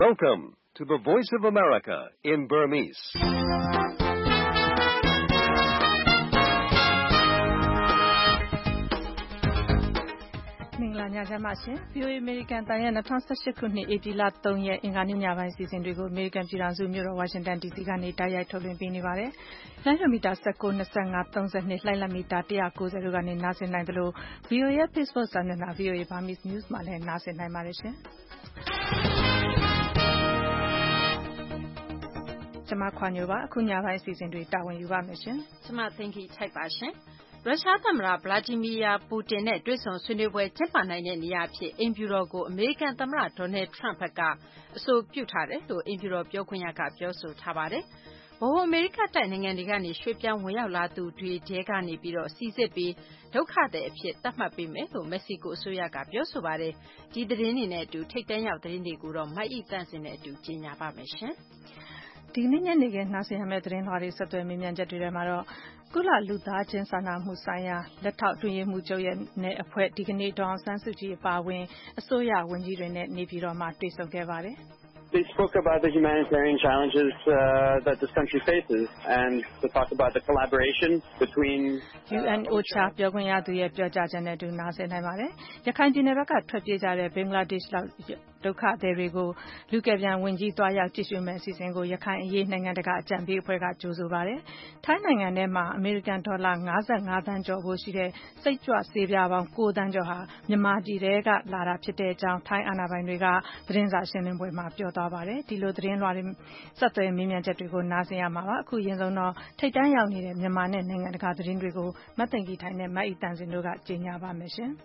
Welcome to the Voice of America in Burmese. ။မင်္ဂလာညချမ်းပါရှင်။ VOA American တန်ရဲ့2018ခုနှစ်ဧပြီလ3ရက်အင်္ဂါနေ့ညပိုင်းစီစဉ်တွေကို American ပြည်ထောင်စုမြို့တော် Washington DC ကနေတိုက်ရိုက်ထုတ်လွှင့်ပေးနေပါတယ်။လိုင်းမီတာ19 25 32လှိုင်းလမီတာ190တို့ကနေနားဆင်နိုင်သလို VOA ရဲ့ Facebook စာမျက်နှာ VOA Burmese News မှာလည်းနားဆင်နိုင်ပါတယ်ရှင်။ကျွန်မခွာညိုပါအခုညပိုင်းအစီအစဉ်တွေတာဝန်ယူပါမယ်ရှင်။ကျွန်မသိင်္ဂီထိုက်ပါရှင်။ရုရှားသမ္မတဗလာဒီမီယာပူတင်နဲ့တွေ့ဆုံဆွေးနွေးပွဲကျင်းပနိုင်တဲ့နေရာအဖြစ်အိမ်ဖြူတော်ကိုအမေရိကန်သမ္မတဒေါ်နယ်ထရန့်ဘက်ကအဆိုပြုထားတယ်လို့အိမ်ဖြူတော်ပြောခွင့်ရကပြောဆိုထားပါတယ်။ဗဟိုအမေရိကတိုက်နိုင်ငံတွေကနေရွှေ့ပြောင်းဝင်ရောက်လာသူတွေတဲကနေပြီးတော့စီစစ်ပြီးဒုက္ခသည်အဖြစ်သတ်မှတ်ပေးမယ်လို့မက္ကဆီကိုအစိုးရကပြောဆိုပါတယ်။ဒီသတင်းတွေနဲ့အတူထိပ်တန်းရောက်သတင်းတွေကိုတော့မတ်ဤတန့်စင်နဲ့အတူကြီးညာပါမယ်ရှင်။ဒီနေ့ညနေခင်းနှာစင်ရမယ့်သတင်းလွှာတွေဆက်သွယ်မြင်မြန်ချက်တွေထဲမှာတော့ကုလလူသားချင်းစာနာမှုဆိုင်ရာလက်ထောက်တွင်ရေးမှုချုပ်ရဲ့နဲ့အဖွဲ့ဒီကနေ့ဒေါအောင်ဆန်းစုကြည်အပါအဝင်အစိုးရဝန်ကြီးတွေနဲ့နေပြည်တော်မှာတွေ့ဆုံခဲ့ပါတယ်။ They spoke about the humanitarian challenges that this country faces and to talk about the collaboration between UNOCHA ပြောခွင့်ရသူရဲ့ပြောကြားချက်နဲ့အတူနားဆင်နိုင်ပါတယ်။ရခိုင်ပြည်နယ်ဘက်ကထွက်ပြေးကြတဲ့ဘင်္ဂလားဒေ့ရှ်ဒုက္ခသည်တွေကိုလူကယ်ပြန်ဝင်ကြီးသွားရောက်ကြည့်ရှုမဲ့အစီအစဉ်ကိုရခိုင်အရေးနိုင်ငံတကာအကြံပေးအဖွဲ့ကကြိုဆိုပါတယ်။ထိုင်းနိုင်ငံထဲမှာအမေရိကန်ဒေါ်လာ55သန်းကျော်ဖို့ရှိတဲ့စိတ်ကြွဆေးပြားပေါင်း9သန်းကျော်ဟာမြန်မာပြည်ထဲကလာတာဖြစ်တဲ့အကြောင်းထိုင်းအာဏာပိုင်တွေကသတင်းစာရှင်းလင်းပွဲမှာပြောသွားပါတယ်။ဒီလိုသတင်းလွှာတွေဆက်သွယ်မြင်မြန်ချက်တွေကိုနားဆင်ရမှာပါ။အခုရင်ဆုံးတော့ထိပ်တန်းရောက်နေတဲ့မြန်မာနဲ့နိုင်ငံတကာသတင်းတွေကိုမသိင်္ဂီထိုင်နဲ့မတ်ဤတန်စင်တို့ကကြီးညာပါမယ်ရှင်။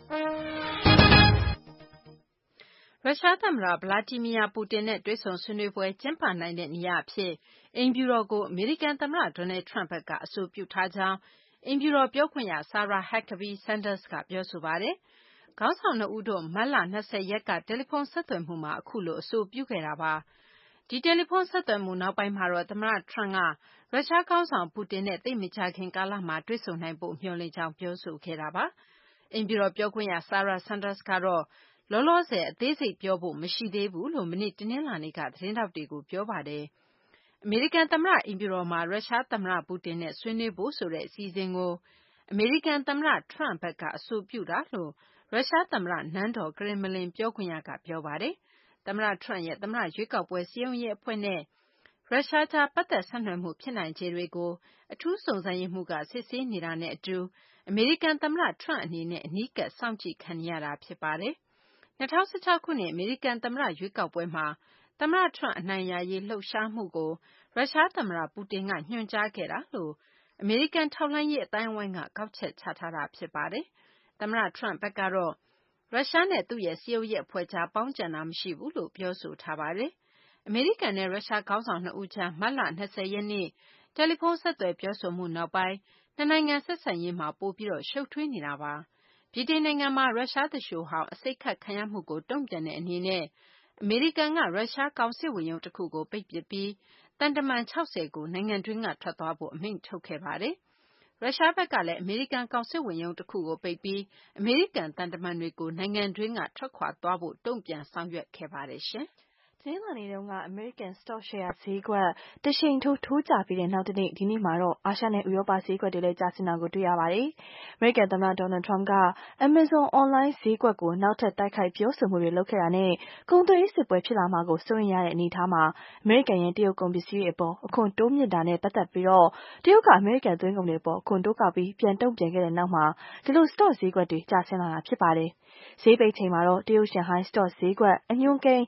ရုရှားသမ္မတဗလာဒီမီယာပူတင်နဲ့တွေ့ဆုံဆွေးနွေးပွဲကျင်းပနိုင်တဲ့နေရာအဖြစ်အိမ်ဖြူတော်ကိုအမေရိကန်သမ္မတဒေါ်နယ်ထရန့်ဘက်ကအဆိုပြုထားကြောင်းအိမ်ဖြူတော်ပြောခွင့်ရ Sarah Huckabee Sanders ကပြောဆိုပါတယ်။ခေါင်းဆောင်2ဦးတို့မတ်လ20ရက်ကတယ်လီဖုန်းဆက်သွယ်မှုမှာအခုလိုအဆိုပြုခဲ့တာပါ။ဒီတယ်လီဖုန်းဆက်သွယ်မှုနောက်ပိုင်းမှာတော့သမ္မတထရန့်ကရုရှားခေါင်းဆောင်ပူတင်နဲ့သိပ်မကြာခင်ကာလမှာတွေ့ဆုံနိုင်ဖို့မျှော်လင့်ကြောင်းပြောဆိုခဲ့တာပါ။အိမ်ဖြူတော်ပြောခွင့်ရ Sarah Sanders ကတော့လောလောဆယ်အသေးစိတ်ပြောဖို့မရှိသေးဘူးလို့မနေ့တနင်္လာနေ့ကသတင်းထောက်တွေကိုပြောပါတယ်။အမေရိကန်သမ္မတအိမ်ဖြူတော်မှာရုရှားသမ္မတပူတင်နဲ့ဆွေးနွေးဖို့ဆိုတဲ့အစီအစဉ်ကိုအမေရိကန်သမ္မတထရန့်ဘက်ကအဆိုပြုတာလို့ရုရှားသမ္မတနန်းတော်ကရင်မလင်ပြောခွင့်ရကပြောပါတယ်။သမ္မတထရန့်ရဲ့သမ္မတရွေးကောက်ပွဲစည်းရုံးရေးအဖွဲ့နဲ့ရုရှားကြားပတ်သက်ဆက်နွယ်မှုဖြစ်နိုင်ခြေတွေကိုအထူးစုံစမ်းရေးမှူးကစစ်ဆေးနေတာနဲ့အတူအမေရိကန်သမ္မတထရန့်အနေနဲ့အနီးကပ်စောင့်ကြည့်ခံနေရတာဖြစ်ပါတယ်။2016ခုနှစ်အမေရိကန်သမ္မတရွေးကောက်ပွဲမှာသမ္မတထရန့်အနိုင်ရရေးလှုပ်ရှားမှုကိုရုရှားသမ္မတပူတင်ကညွှန်ကြားခဲ့တာလို့အမေရိကန်ထောက်လှမ်းရေးအတိုင်းအဝိုင်းကကောက်ချက်ချထားတာဖြစ်ပါတယ်။သမ္မတထရန့်ဘက်ကတော့ရုရှားနဲ့သူ့ရဲ့စည်းရုံးရေးအဖွဲ့ကြားပေါင်းကြံတာမရှိဘူးလို့ပြောဆိုထားပါတယ်။အမေရိကန်နဲ့ရုရှားခေါင်းဆောင်2ဦးကြားမတ်လ20ရက်နေ့တယ်လီဖုန်းဆက်သွယ်ပြောဆိုမှုနောက်ပိုင်းနှစ်နိုင်ငံဆက်ဆံရေးမှာပိုပြီးတော့ရှုပ်ထွေးနေတာပါ။ဗြိတိန်နိုင်ငံမှာရုရှားသူလျှိုဟောင်းအဆိပ်ခတ်ခံရမှုကိုတုံ့ပြန်တဲ့အနေနဲ့အမေရိကန်ကရုရှားကောင်စစ်ဝန်ရုံးတစ်ခုကိုပိတ်ပစ်ပြီးတန်တမန်60ကိုနိုင်ငံတွင်းကထွက်သွားဖို့အမိန့်ထုတ်ခဲ့ပါတယ်။ရုရှားဘက်ကလည်းအမေရိကန်ကောင်စစ်ဝန်ရုံးတစ်ခုကိုပိတ်ပြီးအမေရိကန်တန်တမန်တွေကိုနိုင်ငံတွင်းကထွက်ခွာသွားဖို့တုံ့ပြန်ဆောင်ရွက်ခဲ့ပါတယ်ရှင်။တနင်္လာနေ့တုန်းကအမေရိကန်စတော့ရှယ်ယာဈေးကွက်တရှိန်ထိုးကျပြီးတဲ့နောက်တနေ့ဒီနေ့မှာတော့အာရှနဲ့ဥရောပဈေးကွက်တွေလည်းကျဆင်းတာကိုတွေ့ရပါတယ်။အမေရိကန်သမ္မတဒေါ်နယ်ထရန့်က Amazon အွန်လိုင်းဈေးကွက်ကိုနောက်ထပ်တိုက်ခိုက်ပြောဆိုမှုတွေလုပ်ခဲ့တာနဲ့ကုန်သွယ်ရေးစစ်ပွဲဖြစ်လာမှာကိုစိုးရိမ်ရတဲ့အနေအထားမှာအမေရိကန်ရဲ့တရုတ်ကုန်ပစ္စည်းတွေအပေါ်အခွန်တိုးမြင့်တာနဲ့ပတ်သက်ပြီးတော့တရုတ်ကအမေရိကန်သွင်းကုန်တွေအပေါ်အခွန်တိုးကောက်ပြီးပြန်တုံ့ပြန်ခဲ့တဲ့နောက်မှာဒီလိုစတော့ဈေးကွက်တွေကျဆင်းလာတာဖြစ်ပါတယ်။ဈေးပိတ်ချိန်မှာတော့တရုတ်ရှန်ဟိုင်းစတော့ဈေးကွက်အညွှန်းကိန်း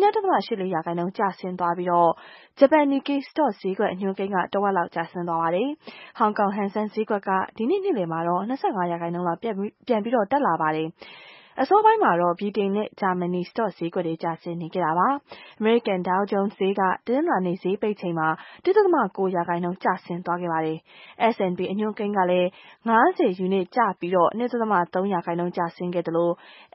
0.84% ကျဆင်းသွားပြီးတော့ဂျပန်နီကိစတော့ဈေးကွက်အညွှန်းကိန်းကတဝက်လောက်ကျဆင်းသွားပါတယ်။ဟောင်ကောင်ဟန်ဆန်ဈေးကွက်ကဒီနေ့နေ့လယ်မှာတော့25%လောက်ပြန်ပြီးတော့တက်လာပါတယ်။အစောပိုင်းမှာတော့ဗြိတိန်နဲ့ဂျာမနီစတော့ဈေးကွက်တွေကျဆင်းနေခဲ့တာပါ။အမေရိကန်ဒေါက်ဂျုန်းဈေးကတနင်္လာနေ့ဈေးပိတ်ချိန်မှာ 1.9% ကျဆင်းသွားခဲ့ပါတယ်။ S&P အညွှန်းကိန်းကလည်း50ယူနစ်ကျပြီးတော့ 2.3% ကျဆင်းခဲ့တယ်လို့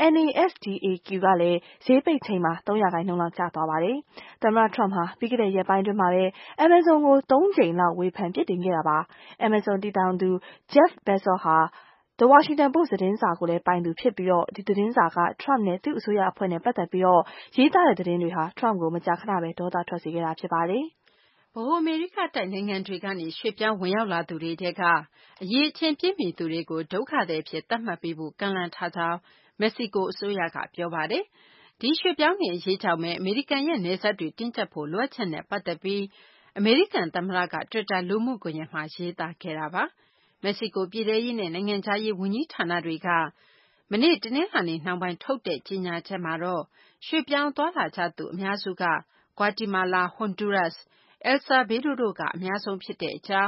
NASDAQ ကလည်းဈေးပိတ်ချိန်မှာ 3% လောက်ကျသွားပါတယ်။သမ္မတထရန့်ဟာပြီးခဲ့တဲ့ရက်ပိုင်းတွင်းမှာပဲ Amazon ကို3ကြိမ်လောက်ဝေဖန်ပြစ်တင်ခဲ့တာပါ။ Amazon တည်ထောင်သူ Jeff Bezos ဟာ The Washington Post သတင်းစာကိုလည်းပိုင်သူဖြစ်ပြီးဒီသတင်းစာက Trump နဲ့သူ့အစိုးရအဖွဲ့နဲ့ပတ်သက်ပြီးရေးသားတဲ့သတင်းတွေဟာ Trump ကိုမကြာခဏပဲဒေါသထွက်စေခဲ့တာဖြစ်ပါတယ်။ဗဟိုအမေရိကတိုက်နိုင်ငံတွေကနေရွှေ့ပြောင်းဝင်ရောက်လာသူတွေထဲကအရေးအချင်းပြည့်မီသူတွေကိုဒုက္ခသည်အဖြစ်သတ်မှတ်ပေးဖို့ကန့်လန့်ထားကြောင်းမက္ကဆီကိုအစိုးရကပြောပါတယ်။ဒီရွှေ့ပြောင်းနေအရေးကြောင့်ပဲအမေရိကန်ရဲ့နယ်စပ်တွေတင်းကျပ်ဖို့လိုအပ်ချက်နဲ့ပတ်သက်ပြီးအမေရိကန်သမ္မတက Twitter လူမှုကွန်ရက်မှာရေးသားခဲ့တာပါ။မက္ကဆီကိုပြည်ထရေးနဲ့နိုင်ငံခြားရေးဝန်ကြီးဌာနတွေကမနေ့တနင်္လာနေ့နှောင်းပိုင်းထုတ်တဲ့ကြေညာချက်မှာတော့ရွှေ့ပြောင်းသွားလာကြသူအများစုကဂွါတီမာလာ၊ဟွန်ဒူရပ်စ်၊အယ်ဆာဗေဒိုတို့ကအများဆုံးဖြစ်တဲ့အကြောင်း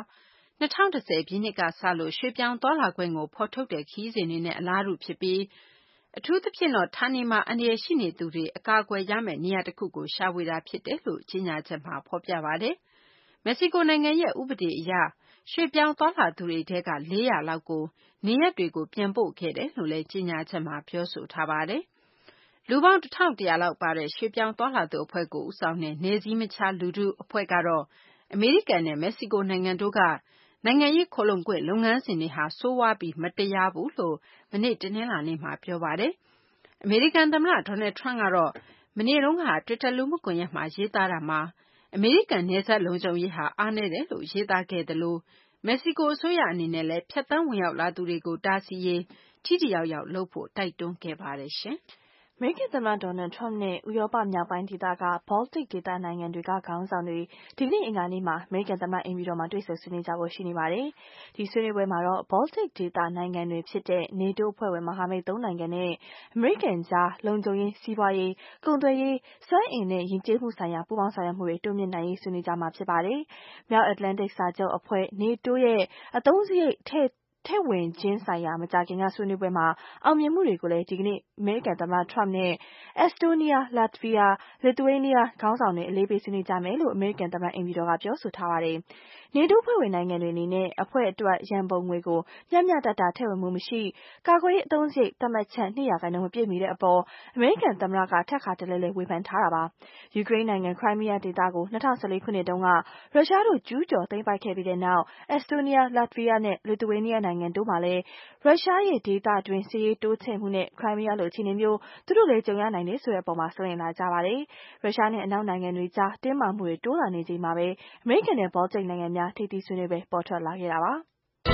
2010ပြည့်နှစ်ကစလို့ရွှေ့ပြောင်းသွားလာခွင့်ကိုဖော်ထုတ်တဲ့ခရီးစဉ်တွေနဲ့အလားတူဖြစ်ပြီးအထူးသဖြင့်တော့ဌာနေမှာအန္တရာယ်ရှိနေသူတွေအကာအကွယ်ရမယ့်နေရာတစ်ခုကိုရှာဖွေတာဖြစ်တယ်လို့ကြေညာချက်မှာဖော်ပြပါတယ်။မက္ကဆီကိုနိုင်ငံရဲ့ဥပဒေအရရွှေ့ပြောင်းသွားလာသူတွေထဲက400လောက်ကိုနေရပ်တွေကိုပြန်ပို့ခဲ့တယ်လို့လည်းကြေညာချက်မှာပြောဆိုထားပါတယ်။လူပေါင်း1100လောက်ပါတဲ့ရွှေ့ပြောင်းသွားလာသူအဖွဲ့ကိုဦးဆောင်တဲ့နယ်စည်းမခြားလူထုအဖွဲ့ကတော့အမေရိကန်နဲ့မက္ကဆီကိုနိုင်ငံတို့ကနိုင်ငံရေးခိုလှုံခွင့်လုပ်ငန်းစဉ်တွေဟာဆိုးဝါးပြီးမတရားဘူးလို့မနေ့တနင်္လာနေ့မှာပြောပါတယ်။အမေရိကန်သမ္မတ Donald Trump ကတော့မနေ့တုန်းက Twitter လူမှုကွန်ရက်မှာရေးသားတာမှာအမေရိကန်နယ်စပ်လုံခြုံရေးဟာအားနည်းတယ်လို့ရေးသားခဲ့သလိုမက္ကဆီကိုအစိုးရအနေနဲ့လည်းဖြတ်သန်းဝင်ရောက်လာသူတွေကိုတားဆီးရေးထိထိရောက်ရောက်လုပ်ဖို့တိုက်တွန်းခဲ့ပါတယ်ရှင်။အမေရိကန်သမ္မတ Donald Trump နဲ့ဥရောပမြောက်ပိုင်းဒေသက Baltic ဒေသနိုင်ငံတွေကခေါင်းဆောင်တွေဒီကနေ့အင်္ဂါနေ့မှာအမေရိကန်သမ္မတအိမ်ဖြူတော်မှာတွေ့ဆုံဆွေးနွေးကြဖို့ရှိနေပါတယ်။ဒီဆွေးနွေးပွဲမှာတော့ Baltic ဒေသနိုင်ငံတွေဖြစ်တဲ့ NATO အဖွဲ့ဝင်မဟာမိတ်3နိုင်ငံနဲ့အမေရိကန်ကြားလုံခြုံရေး၊စီးပွားရေး၊ကုန်သွယ်ရေး၊စွမ်းအင်နဲ့ယဉ်ကျေးမှုဆိုင်ရာပူးပေါင်းဆောင်ရွက်မှုတွေတိုးမြှင့်နိုင်ရေးဆွေးနွေးကြမှာဖြစ်ပါတယ်။မြောက်အတ္တလန်တိတ်စာချုပ်အဖွဲ့ NATO ရဲ့အသုံးစရိတ်ထည့်ဝင်ခြင်းဆိုင်ရာမကြာခင်ကဆွေးနွေးပွဲမှာအောင်မြင်မှုတွေကိုလည်းဒီကနေ့အမေရိကန်သမ္မတ Trump နဲ့ Estonia, Latvia, Lithuania ခေါင်းဆောင်တွေအလေးပေးဆွေးနွေးကြမယ်လို့အမေရိကန်သမ္မတအိမ်ဖြူတော်ကပြောဆိုထားပါတယ်။ NATO အဖွဲ့ဝင်နိုင်ငံတွေအနေနဲ့အဖွဲ့အတွက်ရန်ပုံငွေကိုမျှမျှတတထည့်ဝင်မှုမရှိ၊ကာကွယ်ရေးအသုံးစရိတ်သတ်မှတ်ချက် 2% မပြည့်မီတဲ့အပေါ်အမေရိကန်သမ္မတကထပ်ခါတလဲလဲဝေဖန်ထားတာပါ။ယူကရိန်းနိုင်ငံ Crimea ဒေသကို2014ခုနှစ်တုန်းကရုရှားတို့ကျူးကျော်သိမ်းပိုက်ခဲ့ပြီးတဲ့နောက် Estonia, Latvia နဲ့ Lithuania နိုင်ငံတို့မှာလည်းရုရှားရဲ့ဒေသတွင်းစစ်ရေးတိုးချဲ့မှုနဲ့ Crimea လိုအခြေအနေမျိုးသူတို့လည်းကြုံရနိုင်တယ်ဆိုတဲ့အပေါ်စိုးရိမ်လာကြပါတယ်။ရုရှားနဲ့အနောက်နိုင်ငံတွေကြားတင်းမာမှုတွေတိုးလာနေချိန်မှာပဲအမေရိကန်နဲ့ Baltic နိုင်ငံများထိပ်သီးဆွေးနွေးပွဲပေါ်ထွက်လာခဲ့တာပါ။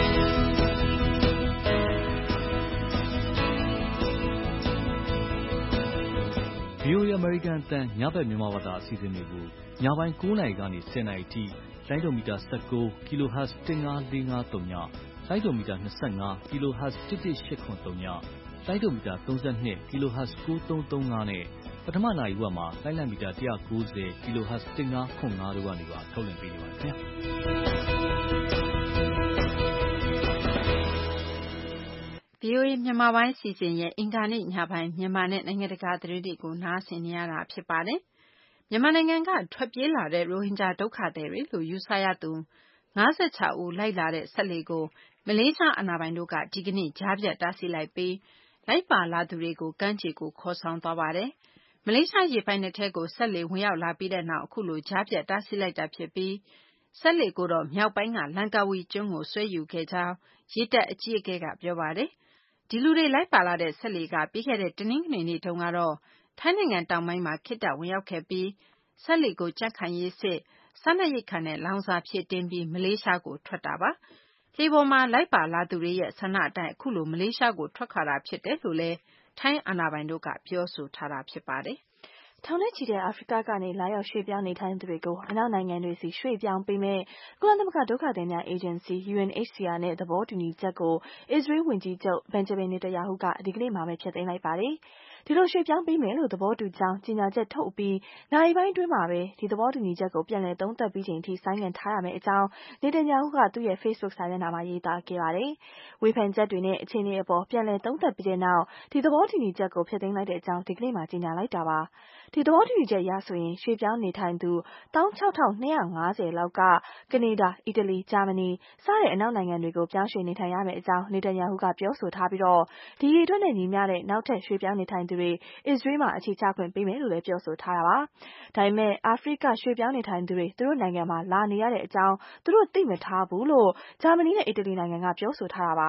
VOA အမေရိကန်အသံညဘက်မြန်မာဘာသာအစီအစဉ်တွေကိုညပိုင်း9နာရီကနေ10နာရီထိလိုင်းဒိုမီတာ19 kHz 15453ညလိုင်းဒိုမီတာ25 kHz 11883ညလိုင်းဒိုမီတာ32 kHz 9335နဲ့ပထမနာရီဝက်မှာလိုင်းလံမီတာ190 kHz 1505တို့ကနေပါထုတ်လွှင့်ပေးနေပါတယ်ခင်ဗျာ VOA မြန်မာပိုင်းစီစဉ်ရဲ့အင်္ဂါနေ့ညပိုင်းမြန်မာနဲ့နိုင်ငံတကာသတင်းတွေကိုနားဆင်နေရတာဖြစ်ပါတယ်။မြန်မာနိုင်ငံကထွက်ပြေးလာတဲ့ရိုဟင်ဂျာဒုက္ခသည်တွေလို့ယူဆရသူ56ဦးလိုက်လာတဲ့ဆက်လှေကိုမလေးရှားအာဏာပိုင်တို့ကဒီကနေ့ကြားဖြတ်တားဆီးလိုက်ပြီးလိုက်ပါလာသူတွေကိုကမ်းခြေကိုခေါ်ဆောင်သွားပါတယ်။မလေးရှားရေပိုင်နက်ထဲကိုဆက်လှေဝင်ရောက်လာပြီးတဲ့နောက်အခုလိုကြားဖြတ်တားဆီးလိုက်တာဖြစ်ပြီးဆက်လှေကိုတော့မြောက်ပိုင်းကလန်ကာဝီကျွန်းကိုဆွဲယူခဲ့ကြောင်းရေတပ်အကြီးအကဲကပြောပါတယ်။ဒီလူတွေလိုက်ပါလာတဲ့ဆက်လှေကပြီးခဲ့တဲ့တနင်္ဂနွေနေ့တုန်းကတော့ထိုင်းနိုင်ငံတောင်ပိုင်းမှာခေတ္တဝင်ရောက်ခဲ့ပြီးဆက်လှေကိုကြံ့ခိုင်ရေးစစ်စားနပ်ရိက္ခာနဲ့လောင်စာဖြည့်တင်းပြီးမလေးရှားကိုထွက်တာပါ။လှေပေါ်မှာလိုက်ပါလာသူတွေရဲ့ဆန္ဒအတိုင်းအခုလိုမလေးရှားကိုထွက်ခွာတာဖြစ်တယ်လို့လည်းထိုင်းအာဏာပိုင်တို့ကပြောဆိုထားတာဖြစ်ပါတယ်။ထောင်နဲ့ချီတဲ့အာဖရိကကနေလာရောက်ရွှေ့ပြောင်းနေထိုင်သူတွေကိုအနောက်နိုင်ငံတွေဆီရွှေ့ပြောင်းပေးမယ့်ကုလသမဂ္ဂဒုက္ခသည်များအေဂျင်စီ UNHCR နဲ့သဘောတူညီချက်ကိုအစ္စရေးဝန်ကြီးချုပ် Benjamin Netanyahu ကဒီကနေ့မှာပဲဖျက်သိမ်းလိုက်ပါတယ်။ဒီလိုရွှေ့ပြောင်းပေးမယ်လို့သဘောတူကြောင်းကြေညာချက်ထုတ်ပြီးနာရီပိုင်းအတွင်းမှာပဲဒီသဘောတူညီချက်ကိုပြန်လည်သုံးသပ်ပြီးချိန်ထိဆိုင်းငံ့ထားရမယ့်အကြောင်း Netanyahu ကသူ့ရဲ့ Facebook စာမျက်နှာမှာရေးသားခဲ့ပါတယ်။ဝေဖန်ချက်တွေနဲ့အခြေအနေအပေါ်ပြန်လည်သုံးသပ်ပြီးတဲ့နောက်ဒီသဘောတူညီချက်ကိုဖျက်သိမ်းလိုက်တဲ့အကြောင်းဒီကနေ့မှာကြေညာလိုက်တာပါ။ဒီသဘောတူညီချက်အရဆိုရင်ရွှေ့ပြောင်းနေထိုင်သူ16250လောက်ကကနေဒါ၊အီတလီ၊ဂျာမနီစတဲ့အနောက်နိုင်ငံတွေကိုပြောင်းရွှေ့နေထိုင်ရမယ့်အကြောင်း Netanyahu ကပြောဆိုထားပြီးဒီအရေအတွက်နဲ့ညီမျှတဲ့နောက်ထပ်ရွှေ့ပြောင်းနေထိုင်သူတွေအစ္စရေးမှာအခြေချခွင့်ပေးမယ်လို့လည်းပြောဆိုထားတာပါ။ဒါပေမဲ့အာဖရိကရွှေ့ပြောင်းနေထိုင်သူတွေသူတို့နိုင်ငံမှာလာနေရတဲ့အကြောင်းသူတို့သိမထားဘူးလို့ဂျာမနီနဲ့အီတလီနိုင်ငံကပြောဆိုထားတာပါ။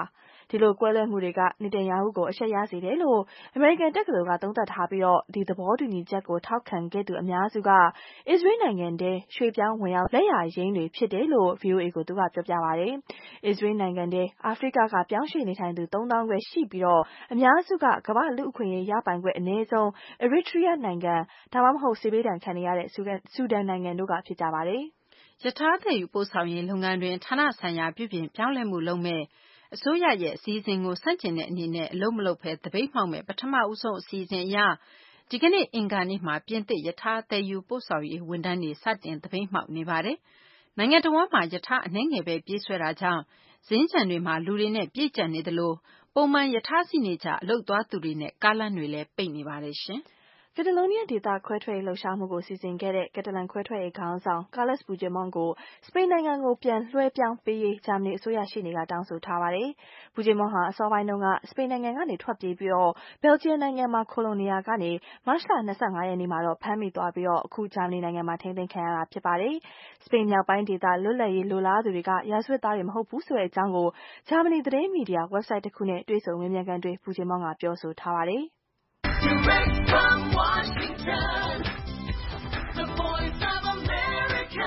ဒီလိုကွဲလွဲမှုတွေကနေတန်ယာဟုကိုအရှက်ရစေတယ်လို့အမေရိကန်တက္ကသိုလ်ကသုံးသပ်ထားပြီးဒီသဘောတူညီချက်ကိုထောက်ခံခဲ့သူအများစုကအစ္စရေးနိုင်ငံထဲရွှေ့ပြောင်းဝင်ရောက်လက်ရာရင်းတွေဖြစ်တယ်လို့ VOA ကိုသူကပြောပြပါတယ်။အစ္စရေးနိုင်ငံထဲအာဖရိကကပြောင်းရွှေ့နေထိုင်သူ 3,000 ခွဲရှိပြီးအများစုကကမ္ဘာ့လူ့အခွင့်အရေးရပိုင်ခွင့်အနည်းဆုံး Eritrea နိုင်ငံဒါမှမဟုတ်စစ်ဘေးဒဏ်ခံနေရတဲ့ဆူဒန်နိုင်ငံတို့ကဖြစ်ကြပါတယ်။ရထားသယ်ယူပို့ဆောင်ရေးလုပ်ငန်းတွင်ဌာနဆိုင်ရာပြုပြင်ပြောင်းလဲမှုလုပ်မဲ့အစိုးရရဲ့အစည်းအဝေးကိုဆန့်ကျင်တဲ့အနေနဲ့အလုပ်မလုပ်ဘဲသပိတ်မှောက်မဲ့ပထမဦးဆုံးအစီအစဉ်အရဒီကနေ့အင်္ဂါနေ့မှာပြင်သစ်ရထားသယ်ယူပို့ဆောင်ရေးဝန်ထမ်းတွေစတင်သပိတ်မှောက်နေပါတယ်။နိုင်ငံတော်ဝန်မှရထားအနှဲငယ်ပဲပြေးဆွဲတာကြောင့်ဈေးကြံတွေမှာလူတွေနဲ့ပြည့်ကျပ်နေသလိုပုံမှန်ရထားစီးနေကြအလုပ်သွားသူတွေနဲ့ကားလမ်းတွေလည်းပိတ်နေပါတယ်ရှင်။ကက်တလိုနီးယားဒေသခွဲထွက်ရေးလှုပ်ရှားမှုကိုစီစဉ်ခဲ့တဲ့ကက်တလန်ခွဲထွက်ရေးခေါင်းဆောင် Carles Puigdemont ကိုစပိန်နိုင်ငံကိုပြန်လွှဲပြောင်းပေးရေးဂျာမနီအစိုးရရှေ့နေကတောင်းဆိုထားပါတယ်။ Puigdemont ဟာအစောပိုင်းတုန်းကစပိန်နိုင်ငံကနေထွက်ပြေးပြီးဘယ်လ်ဂျီယံနိုင်ငံမှာခိုလှုံနေရာကနေမတ်လ 25 ရက်နေ့မှာဖမ်းမိသွားပြီးအခုဂျာမနီနိုင်ငံမှာထိန်းသိမ်းခံရတာဖြစ်ပါတယ်။စပိန်မြောက်ပိုင်းဒေသလွတ်လပ်ရေးလိုလားသူတွေကရာဇဝတ်သားတွေမဟုတ်ဘူးဆိုတဲ့အကြောင်းကိုဂျာမနီသတင်းမီဒီယာ website တစ်ခုနဲ့တွေ့ဆုံမေးမြန်းခန်းတွင် Puigdemont ကပြောဆိုထားပါတယ်။ Direct from Washington, the voice of America,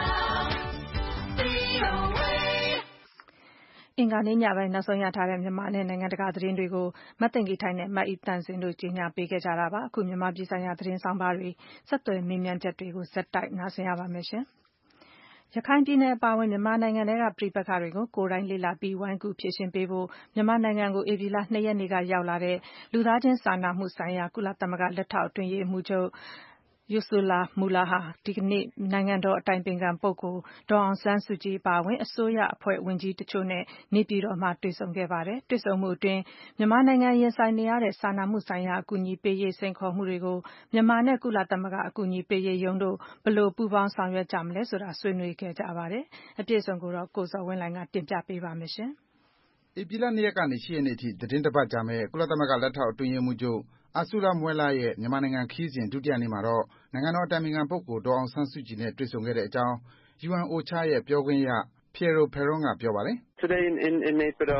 VOA. အင်္ဂါနေ့ညပိုင်းနောက်ဆုံးရထားတဲ့မြန်မာနဲ့နိုင်ငံတကာသတင်းတွေကိုမသိင်္ဂီထိုက်နဲ့မအီတန့်စင်တို့ကြီးညာပေးခဲ့ကြတာပါအခုမြန်မာပြည်ဆိုင်ရာသတင်းဆောင်ပါတွေဆက်သွယ်မေးမြန်းချက်တွေကိုဇက်တိုက်နားဆင်ရပါမယ်ရှင်ရခိုင်ပြည်နယ်အပါအဝင်မြန်မာနိုင်ငံထဲကပြည်ပခါတွေကိုကိုယ်တိုင်လေ့လာပြီးဝိုင်းကူဖြေရှင်းပေးဖို့မြန်မာနိုင်ငံကိုဧပြီလ 2 ရက်နေ့ကရောက်လာတဲ့လူသားချင်းစာနာမှုဆိုင်ရာကုလသမဂ္ဂလက်ထောက်အတွင်းရေးမှူးချုပ်Ursula Mueller ဟာဒီကနေ့နိုင်ငံတော်အတိုင်ပင်ခံပုဂ္ဂိုလ်ဒေါ်အောင်ဆန်းစုကြည်အပါအဝင်အစိုးရအဖွဲ့ဝန်ကြီးတချို့နဲ့နေပြည်တော်မှာတွေ့ဆုံခဲ့ပါတယ်။တွေ့ဆုံမှုအတွင်းမြန်မာနိုင်ငံရင်ဆိုင်နေရတဲ့စာနာမှုဆိုင်ရာအကူအညီပေးရေးစိန်ခေါ်မှုတွေကိုမြန်မာနဲ့ကုလသမဂ္ဂအကူအညီပေးရေးရုံးတို့ဘယ်လိုပူးပေါင်းဆောင်ရွက်ကြမလဲဆိုတာဆွေးနွေးခဲ့ကြပါတယ်။အပြည့်အစုံကိုတော့ကိုဇော်ဝင်းလှိုင်ကတင်ပြပေးပါမယ်ရှင်။ဧပြီလ 2 ရက်ကနေ 8 ရက်နေ့အထိသတင်းတစ်ပတ်ကြာမယ့်ကုလသမဂ္ဂလက်ထောက်အတွင်းရေးမှူးချုပ်Ursula Mueller ရဲ့မြန်မာနိုင်ငံခရီးစဉ်ဒုတိယနေ့မှာတော့နိုင်ငံတော်အတိုင်ပင်ခံပုဂ္ဂိုလ်ဒေါ်အောင်ဆန်းစုကြည်နဲ့တွေ့ဆုံခဲ့တဲ့အကြောင်း UNOCHA ရဲ့ပြောခွင့်ရPiero Perron ကပြောပါတယ်။ Today in Naypyidaw,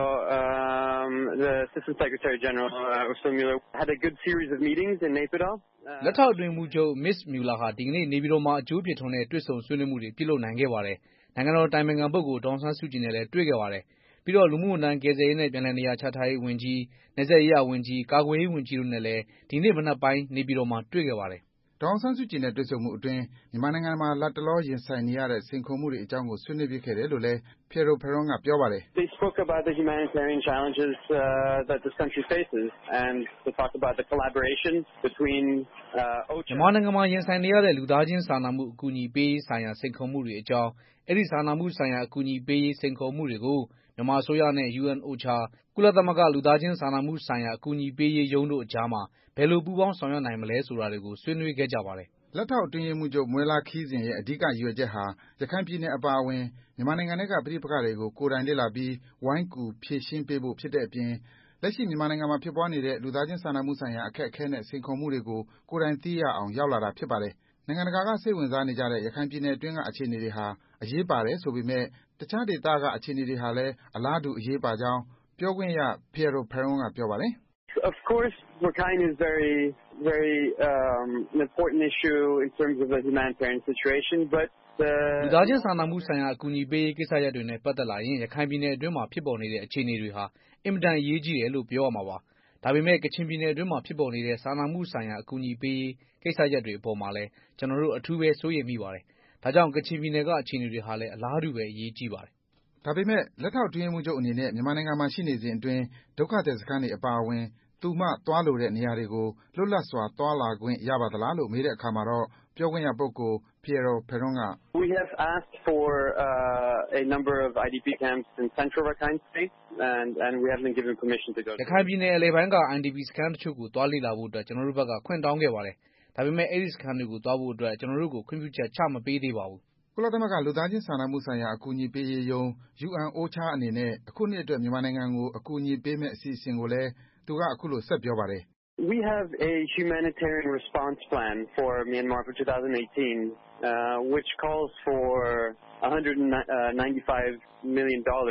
the Assistant Secretary General Ursula Mueller had a good series of meetings in Naypyidaw. လက်ထောက်အတွင်းမှုချုပ် Ms. Mueller ဟာဒီကနေ့နေပြည်တော်မှာအကျိုးဖြစ်ထွန်းတဲ့တွေ့ဆုံဆွေးနွေးမှုတွေပြုလုပ်နိုင်ခဲ့ပါတယ်။နိုင်ငံတော်အတိုင်ပင်ခံပုဂ္ဂိုလ်ဒေါ်အောင်ဆန်းစုကြည်နဲ့လည်းတွေ့ခဲ့ပါတယ်။ပြီးတော့လူမှုဝန်ထမ်းကယ်ဆယ်ရေးနဲ့ပြန်လည်နေရာချထားရေးဝန်ကြီး၊နယ်စပ်ရေးရာဝန်ကြီး၊ကာကွယ်ရေးဝန်ကြီးတို့နဲ့လည်းဒီနေ့မနက်ပိုင်းနေပြည်တော်မှာတွေ့ခဲ့ပါတယ်။ဒေါ်အောင်ဆန်းစုကြည်နဲ့တွေ့ဆုံမှုအတွင်းမြန်မာနိုင်ငံမှာလတ်တလောရင်ဆိုင်နေရတဲ့စိန်ခေါ်မှုတွေအကြောင်းကိုဆွေးနွေးဖြစ်ခဲ့တယ်လို့လည်း Piero Perron ကပြောပါတယ်။ They spoke about the humanitarian challenges that this country faces and they talked about the collaboration between OCHA မြန်မာနိုင်ငံမှာရင်ဆိုင်နေရတဲ့လူသားချင်းစာနာမှုအကူအညီပေးရေးဆိုင်ရာစိန်ခေါ်မှုတွေအကြောင်းအဲဒီစာနာမှုဆိုင်ရာအကူအညီပေးရေးစိန်ခေါ်မှုတွေကိုမြန်မာအစိုးရနဲ့ UNOCHA ကုလသမဂ္ဂလူသားချင်းစာနာမှုဆိုင်ရာအကူအညီပေးရေးရုံးတို့အကြားမှာဘယ်လိုပူးပေါင်းဆောင်ရွက်နိုင်မလဲဆိုတာတွေကိုဆွေးနွေးခဲ့ကြပါတယ်။လက်ထောက်အတွင်းရေးမှူးချုပ် Mueller ခရီးစဉ်ရဲ့အဓိကရည်ရွယ်ချက်ဟာရခိုင်ပြည်နယ်အပါအဝင်မြန်မာနိုင်ငံထဲကပဋိပက္ခတွေကိုကိုယ်တိုင်လေ့လာပြီးဝိုင်းကူဖြေရှင်းပေးဖို့ဖြစ်တဲ့အပြင်လက်ရှိမြန်မာနိုင်ငံမှာဖြစ်ပွားနေတဲ့လူသားချင်းစာနာမှုဆိုင်ရာအခက်အခဲနဲ့စိန်ခေါ်မှုတွေကိုကိုယ်တိုင်သိရအောင်ရောက်လာတာဖြစ်ပါတယ်။နိုင်ငံတကာကစိတ်ဝင်စားနေကြတဲ့ရခိုင်ပြည်နယ်အတွင်းကအခြေအနေတွေဟာအရေးပါတယ်ဆိုပေမဲ့တခြားဒေသကအခြေအနေတွေဟာလည်းအလားတူအရေးပါကြောင်းပြောခွင့်ရ Piero Perron ကပြောပါတယ်။ Of course, Rakhine is very an important issue in terms of the humanitarian situation, but လူသားချင်းစာနာမှုဆိုင်ရာအကူအညီပေးရေးကိစ္စရပ်တွေနဲ့ပတ်သက်လာရင်ရခိုင်ပြည်နယ်အတွင်းမှာဖြစ်ပေါ်နေတဲ့အခြေအနေတွေဟာအင်မတန်အရေးကြီးတယ်လို့ပြောရမှာပါ။ဒါပေမဲ့ကချင်ပြည်နယ်အတွင်းမှာဖြစ်ပေါ်နေတဲ့စာနာမှုဆိုင်ရာအကူအညီပေးရေးကိစ္စရပ်တွေအပေါ်မှာလည်းကျွန်တော်တို့အထူးပဲစိုးရိမ်မိပါတယ်။ဒါကြောင့်ကချင်ပြည်နယ်ကအခြေအနေတွေဟာလည်းအလားတူပဲအရေးကြီးပါတယ်။ဒါပေမဲ့လက်ထောက်အတွင်းရေးမှူးချုပ်အနေနဲ့မြန်မာနိုင်ငံမှာရှိနေစဉ်အတွင်းဒုက္ခသည်စခန်းတွေအပါအဝင်သူမသွားလိုတဲ့နေရာတွေကိုလွတ်လပ်စွာသွားလာခွင့်ရပါသလားလို့မေးတဲ့အခါမှာတော့ပြောခွင့်ရပုဂ္ဂိုလ် Piero Perron က We have asked for a number of IDP camps in central Rakhine State and we haven't been given permission to go. ရခိုင်ပြည်နယ်အလယ်ပိုင်းက IDP စခန်းတချို့ကိုသွားလေ့လာဖို့အတွက်ကျွန်တော်တို့ဘက်ကခွင့်တောင်းခဲ့ပါတယ်။ဒါပေမဲ့အဲဒီစခန်းတွေကိုသွားဖို့အတွက်ကျွန်တော်တို့ကိုခွင့်ပြုချက်ချမပေးသေးပါဘူး။ကုလသမဂ္ဂလူသားချင်းစာနာမှုဆိုင်ရာအကူအညီပေးရေးရုံး UNOCHA အနေနဲ့အခုနှစ်အတွက်မြန်မာနိုင်ငံကိုအကူအညီပေးမယ့်အစီအစဉ်ကိုလည်းသူကအခုလိုဆက်ပြောပါတယ်။ We have a humanitarian response plan for Myanmar for 2018 which calls for $195 million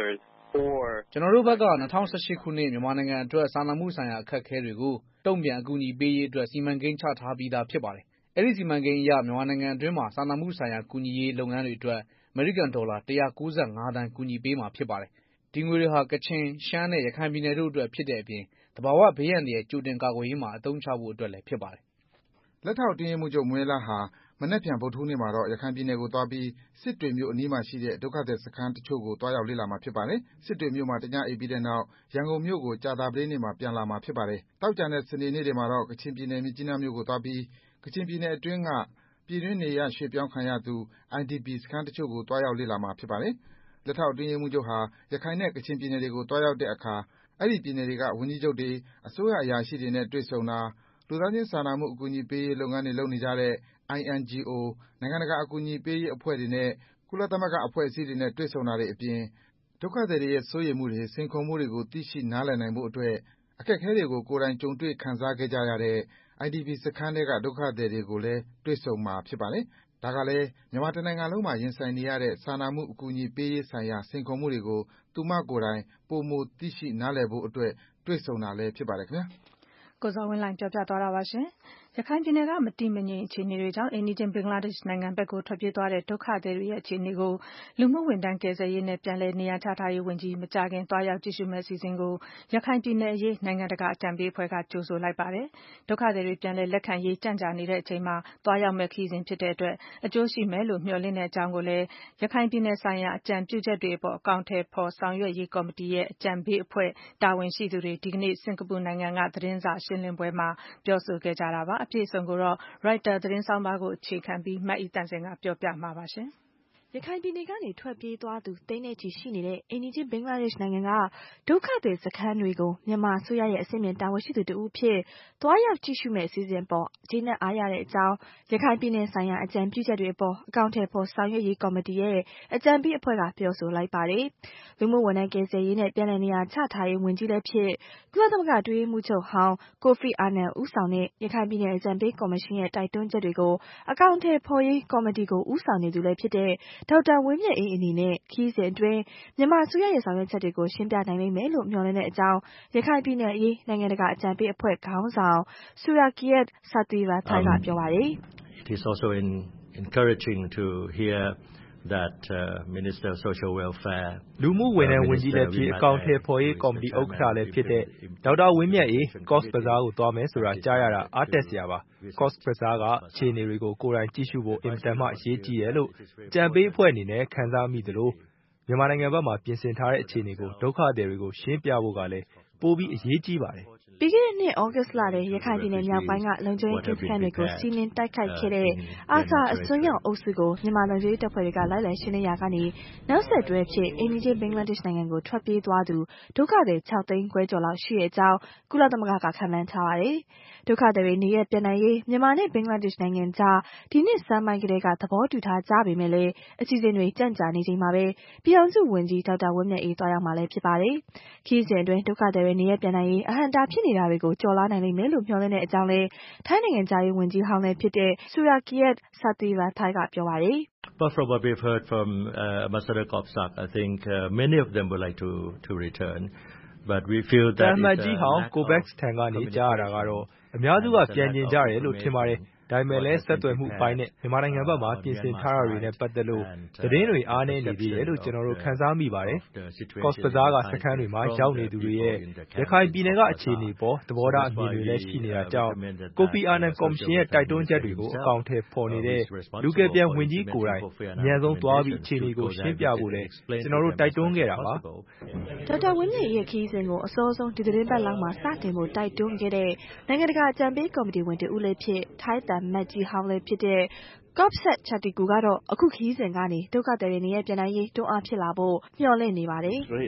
for ကျွန်တော်တို့ဘက်က2018ခုနှစ်မြန်မာနိုင်ငံအတွက်စာနာမှုဆိုင်ရာအခက်အခဲတွေကိုတုံ့ပြန်အကူအညီပေးရေးအတွက်စီမံကိန်းချထားပြီးသားဖြစ်ပါတယ်။အဲဒီစီမံကိန်းအရမြန်မာနိုင်ငံအတွင်းမှာစာနာမှုဆိုင်ရာကူညီရေးလုပ်ငန်းတွေအတွက်အမေရိကန်ဒေါ်လာ195သန်းကူညီပေးမှာဖြစ်ပါတယ်။ဒီငွေတွေဟာကချင်ရှမ်းနဲ့ရခိုင်ပြည်နယ်တို့အတွက်ဖြစ်တဲ့အပြင်သဘာဝဘေးအန္တရာယ်ကြိုတင်ကာကွယ်ရေးမှာအသုံးချဖို့အတွက်လည်းဖြစ်ပါတယ်။လက်ထောက်အတွင်းရေးမှူးချုပ်မွေးလဟာမနက်ဖြန်ဗုဒ္ဓဟူးနေ့မှာတော့ရခိုင်ပြည်နယ်ကိုသွားပြီးစစ်တွေမြို့အနီးမှာရှိတဲ့ဒုက္ခသည်စခန်းတချို့ကိုသွားရောက်လေ့လာမှာဖြစ်ပါတယ်။စစ်တွေမြို့မှာတညအိပ်ပြီးတဲ့နောက်ရန်ကုန်မြို့ကိုကြာသပတေးနေ့မှာပြန်လာမှာဖြစ်ပါတယ်။သောကြာနဲ့စနေနေ့တွေမှာတော့ကချင်ပြည်နယ်မြစ်ကြီးနားမြို့ကိုသွားပြီးကချင်ပြည်နယ်အတွင်းကပြည်တွင်းနေရပ်ရွှေ့ပြောင်းခံရသူ IDP စခန်းတချို့ကိုသွားရောက်လေ့လာမှာဖြစ်ပါတယ်။လက်ထောက်အတွင်းရေးမှူးချုပ်ဟာရခိုင်နဲ့ကချင်ပြည်နယ်တွေကိုသွားရောက်တဲ့အခါအဲဒီပြည်နယ်တွေကဝန်ကြီးချုပ်တွေ၊အစိုးရအရာရှိတွေနဲ့တွေ့ဆုံတာ၊လူသားချင်းစာနာမှုအကူအညီပေးရေးလုပ်ငန်းတွေလုပ်နေကြတဲ့ INGO နိုင်ငံတကာအကူအညီပေးရေးအဖွဲ့တွေနဲ့ကုလသမဂ္ဂအဖွဲ့အစည်းတွေနဲ့တွေ့ဆုံတာတွေအပြင်ဒုက္ခသည်တွေရဲ့စိုးရိမ်မှုတွေ၊စိန်ခေါ်မှုတွေကိုသိရှိနားလည်နိုင်ဖို့အတွက်အခက်အခဲတွေကိုကိုယ်တိုင်ကြုံတွေ့ခံစားခဲ့ကြရတဲ့ IDP စခန်းထဲကဒုက္ခသည်တွေကိုလည်းတွေ့ဆုံမှာဖြစ်ပါတယ်။ဒါကလည်းမြန်မာတနိုင်ငံလုံးမှာရင်ဆိုင်နေရတဲ့စာနာမှုအကူအညီပေးရေးဆိုင်ရာစိန်ခေါ်မှုတွေကိုသူမကိုယ်တိုင်ပိုမိုသိရှိနားလည်ဖို့အတွက်တွေ့ဆုံတာလည်းဖြစ်ပါတယ်ခင်ဗျာ။ကိုဇော်ဝင်းလှိုင်ပြောပြသွားတာပါရှင်။ရခိုင်ပြည်နယ်ကမတည်မငြိမ်အခြေအနေတွေကြောင့်အိမ်နီးချင်းဘင်္ဂလားဒေ့ရှ်နိုင်ငံဘက်ကိုထွက်ပြေးသွားတဲ့ဒုက္ခသည်တွေရဲ့အခြေအနေကိုလူမှုဝန်ထမ်းကယ်ဆယ်ရေးနဲ့ပြန်လည်နေရာချထားရေးဝန်ကြီးမကြာခင်သွားရောက်ကြည့်ရှုမယ့်အစီအစဉ်ကိုရခိုင်ပြည်နယ်အရေးနိုင်ငံတကာအကြံပေးအဖွဲ့ကကြိုဆိုလိုက်ပါတယ်။ဒုက္ခသည်တွေပြန်လည်လက်ခံရေးကြန့်ကြာနေတဲ့အချိန်မှာသွားရောက်မယ့်ခရီးစဉ်ဖြစ်တဲ့အတွက်အကျိုးရှိမယ်လို့မျှော်လင့်တဲ့အကြောင်းကိုလည်းရခိုင်ပြည်နယ်ဆိုင်ရာအကြံပြုချက်တွေအပေါ်အကောင်အထည်ဖော်ဆောင်ရွက်ရေးကော်မတီရဲ့အကြံပေးအဖွဲ့တာဝန်ရှိသူတွေဒီကနေ့စင်ကာပူနိုင်ငံကသတင်းစာရှင်းလင်းပွဲမှာပြောဆိုခဲ့ကြတာပါ။အပြည့်အစုံကိုတော့ Reuters သတင်းဆောင်းပါးကိုအခြေခံပြီးမအိသန့်စင်ကပြောပြမှာပါရှင်။ရခိုင်ပြည်နယ်ကနေထွက်ပြေးသွားသူသိန်းနဲ့ချီရှိနေတဲ့အိမ်နီးချင်းဘင်္ဂလားဒေ့ရှ်နိုင်ငံကဒုက္ခသည်စခန်းတွေကိုမြန်မာအစိုးရရဲ့အစိမ့်မြင့်တာဝန်ရှိသူတဦးဖြစ်သွားရောက်ကြည့်ရှုမယ့်အစီအစဉ်ပေါ်ကျေနပ်အားရတဲ့အကြောင်းရခိုင်ပြည်နယ်ဆိုင်ရာအကြံပြုချက်တွေအပေါ်အကောင်အထည်ဖော်ဆောင်ရွက်ရေးကော်မတီရဲ့အကြံပေးအဖွဲ့ကပြောဆိုလိုက်ပါတယ်။လူမှုဝန်ထမ်းကယ်ဆယ်ရေးနဲ့ပြန်လည်နေရာချထားရေးဝန်ကြီးလည်းဖြစ်ကုလသမဂ္ဂအတွင်းရေးမှူးချုပ်ဟောင်းကိုဖီအာနန်ဦးဆောင်တဲ့ရခိုင်ပြည်နယ်အကြံပေးကော်မရှင်ရဲ့တိုက်တွန်းချက်တွေကိုအကောင်အထည်ဖော်ရေးကော်မတီကိုဦးဆောင်နေသူလည်းဖြစ်တဲ့ဒေါက်တာဝင်းမြတ်အေးအနေနဲ့ခရီးစဉ်အတွင်းမြန်မာအစိုးရရဲ့ဆောင်ရွက်ချက်တွေကိုရှင်းပြနိုင်လိမ့်မယ်လို့မျှော်လင့်တဲ့အကြောင်းရခိုင်ပြည်နယ်အရေးနိုင်ငံတကာအကြံပေးအဖွဲ့ခေါင်းဆောင်ဆူရာကီယတ်ဆာသီရာထိုင်ကပြောပါတယ်။ It is also encouraging to hear that Minister of Social Welfare လူမှုဝန်ထမ်းဝန်ကြီးလည်းဖြစ်အကောင်အထည်ဖော်ရေးကော်မတီဥက္ကဋ္ဌလည်းဖြစ်တဲ့ဒေါက်တာဝင်းမြတ်အေး Cox's Bazar ကိုသွားမယ်ဆိုတာကြားရတာအားတက်စရာပါ။ Cox's Bazar ကအခြေအနေတွေကိုကိုယ်တိုင်ကြည့်ရှုဖို့အင်မတန်မှအရေးကြီးတယ်လို့ကြံပေးအဖွဲ့အနေနဲ့ခံစားမိသလိုမြန်မာနိုင်ငံဘက်မှာပြင်ဆင်ထားတဲ့အခြေအနေကိုဒုက္ခသည်တွေကိုရှင်းပြဖို့ကလည်းပိုပြီးအရေးကြီးပါတယ်။ပြီးခဲ့တဲ့နှစ်ဩဂတ်လထဲရခိုင်ပြည်နယ်မြောက်ပိုင်းကလုံခြုံရေးကင်းစခန်းတွေကိုစီးနင်းတိုက်ခိုက်ခဲ့တဲ့အာဆာအစွန်းရောက်အုပ်စုကိုမြန်မာလုံခြုံရေးတပ်ဖွဲ့တွေကလိုက်လံရှင်းလင်းရာကနေနောက်ဆက်တွဲဖြစ်အိမ်နီးချင်းဘင်္ဂလားဒေ့ရှ်နိုင်ငံကိုထွက်ပြေးသွားသူဒုက္ခသည်6သိန်းခွဲကျော်လောက်ရှိတဲ့အကြောင်းကုလသမဂ္ဂကခန့်မှန်းထားပါတယ်။ဒုက္ခသည်တွေနေရပြန်နိုင်ရေးမြန်မာနဲ့ဘင်္ဂလားဒေ့ရှ်နိုင်ငံကြားဒီနှစ်ဆန်းပိုင်းကတည်းကသဘောတူထားကြပေမဲ့လည်းအစီအစဉ်တွေကြန့်ကြာနေချိန်မှာပဲပြည်အောင်စုဝန်ကြီးဒေါက်တာဝင်းမြတ်အေးသွားရောက်မှာလည်းဖြစ်ပါတယ်။ခရီးစဉ်အတွင်းဒုက္ခသည်တွေနေရပြန်နိုင်ရေးအဟန့်တားဖြစ်နေတာတွေကိုကျော်လွှားနိုင်လိမ့်မယ်လို့မျှော်လင့်တဲ့အကြောင်းလည်းထိုင်းနိုင်ငံသားရေးဝန်ကြီးဟောင်းလည်းဖြစ်တဲ့ဆူရာကီယတ်ဆာသီရာထိုင်ကပြောပါတယ်။ But from what we've heard from Ambassador Kopsak, I think many of them would like to return. But we feel that တမန်ကြီးဟောင်းကိုဘက်စ်ထံကနေကြားရတာကတော့အများစုကပြန်ကျင်ကြတယ်လို့ထင်ပါတယ်။ဒါပေမဲ့လည်းဆက်သွယ်မှုအပိုင်းနဲ့မြန်မာနိုင်ငံဘက်မှာပြင်ဆင်ထားတာတွေနဲ့ပတ်သက်လို့သတင်းတွေအားနည်းနေသေးတယ်လို့ကျွန်တော်တို့ခန်းစားမိပါတယ်။ Cox's Bazar ကစခန်းတွေမှာရောက်နေသူတွေရဲ့ရခိုင်ပြည်နယ်ကအခြေအနေပေါ်သဘောထားအမြင်တွေလည်းရှိနေတာကြောင့်ကိုဖီအာနန်ကော်မရှင်ရဲ့တိုက်တွန်းချက်တွေကိုအကောင်အထည်ဖော်နေတဲ့လူကယ်ပြန်ဝန်ကြီးကိုယ်တိုင်အများဆုံးသွားပြီးအခြေအနေကိုရှင်းပြဖို့လည်းကျွန်တော်တို့တိုက်တွန်းခဲ့တာပါ။ဒေါက်တာဝင်းမြတ်ရဲ့ခရီးစဉ်ကိုအစောဆုံးဒီသတင်းပတ်လောက်မှာစတင်ဖို့တိုက်တွန်းခဲ့တဲ့နိုင်ငံတကာအကြံပေးကော်မတီဝင်တဦးလည်းဖြစ်ထိုင်းမတ်ကြီးဟောင်းလည်းဖြစ်တဲ့ကော့ဆက်ချတ်တီကူကတော့အခုခရီးစဉ်ကနေဒုက္ခသည်တွေနေရပြန်နိုင်ရေးတွန်းအားဖြစ်လာဖို့မျှော်လင့်နေပါတယ်။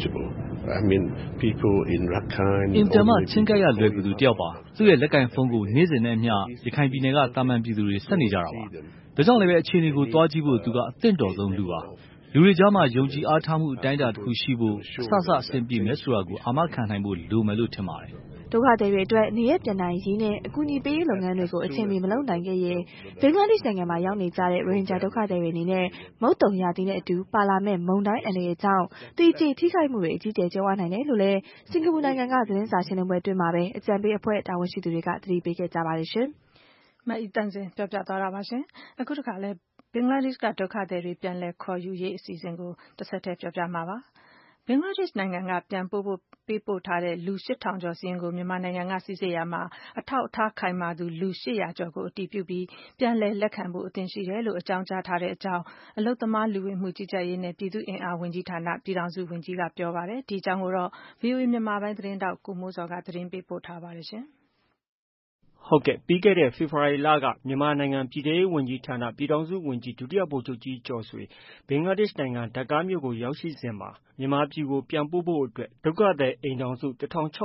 အင်တာမချင်းကပ်ရလွယ်ကူသူတယောက်ပါသူ့ရဲ့လက်ကင်ဖုန်းကိုနေ့စဉ်နဲ့အမျှရခိုင်ပြည်နယ်ကတာမန်ပြည်သူတွေဆက်နေကြတာပါဒါကြောင့်လည်းအခြေအနေကိုတွားကြည့်ဖို့သူကအသင့်တော်ဆုံးလူပါလူတွေကြားမှာယုံကြည်အားထားမှုအတိုင်းအတာတစ်ခုရှိဖို့အဆအဆင်ပြေမယ်ဆိုတာကိုအာမခံနိုင်ဖို့လိုမယ်လို့ထင်ပါတယ်ဒဒုက္ခသည်တွေအတွက်နေရပြန်နိုင်ရေးနဲ့အကူအညီပေးရေးလုပ်ငန်းတွေကိုအချိန်မီမလုပ်နိုင်ခဲ့ရင်ဘင်္ဂလားဒေ့ရှ်နိုင်ငံမှာရောက်နေကြတဲ့ရိုဟင်ဂျာဒုက္ခသည်တွေအနေနဲ့မုတ်တုံရာသီနဲ့အတူပါလာမယ့်မုန်တိုင်းအန္တရာယ်ကြောင့်သေကျေထိခိုက်မှုတွေအကြီးအကျယ်ကြုံရနိုင်တယ်လို့လည်းစင်ကာပူနိုင်ငံကသတင်းစာရှင်းလင်းပွဲအတွင်းမှာပဲအကြံပေးအဖွဲ့တာဝန်ရှိသူတွေကသတိပေးခဲ့ကြပါတယ်ရှင်။မအီတန်စင်ပြောပြသွားတာပါရှင်။အခုတစ်ခါလဲဘင်္ဂလားဒေ့ရှ်ကဒုက္ခသည်တွေပြန်လည်ခေါ်ယူရေးအစီအစဉ်ကိုတစ်ဆက်တည်းပြောပြမှာပါ။ဘင်္ဂလားဒေ့ရှ်နိုင်ငံကပြန်ပေးပို့ထားတဲ့လူ 8,000 ကျော်စာရင်းကိုမြန်မာနိုင်ငံကစိစစ်ရာမှာအထောက်အထားခိုင်မာသူလူ 800 ကျော်ကိုအတည်ပြုပြီးပြန်လည်လက်ခံဖို့အသင့်ရှိတယ်လို့အကြောင်းကြားထားတဲ့အကြောင်းအလုပ်သမားလူဝင်မှုကြီးကြပ်ရေးနဲ့ပြည်သူ့အင်အားဝန်ကြီးဌာနပြည်ထောင်စုဝန်ကြီးကပြောပါတယ်။ဒီအကြောင်းကိုတော့ VOA မြန်မာပိုင်းသတင်းတောက်ကိုမိုးစောကသတင်းပေးပို့ထားပါတယ်ရှင်။ဟုတ်ကဲ့ပြီးခဲ့တဲ့ဖေဖော်ဝါရီလကမြန်မာနိုင်ငံပြည်ထရေးဝန်ကြီးဌာနပြည်ထောင်စုဝန်ကြီးဒုတိယဗိုလ်ချုပ်ကြီးကျော်ဆွေဘင်္ဂလားဒေ့ရှ်နိုင်ငံဒါကာမြို့ကိုရောက်ရှိစဉ်မှာမြန်မာပြည်ကိုပြန်ပို့ဖို့အတွက်ဒုက္ခသည်အိမ်ထောင်စု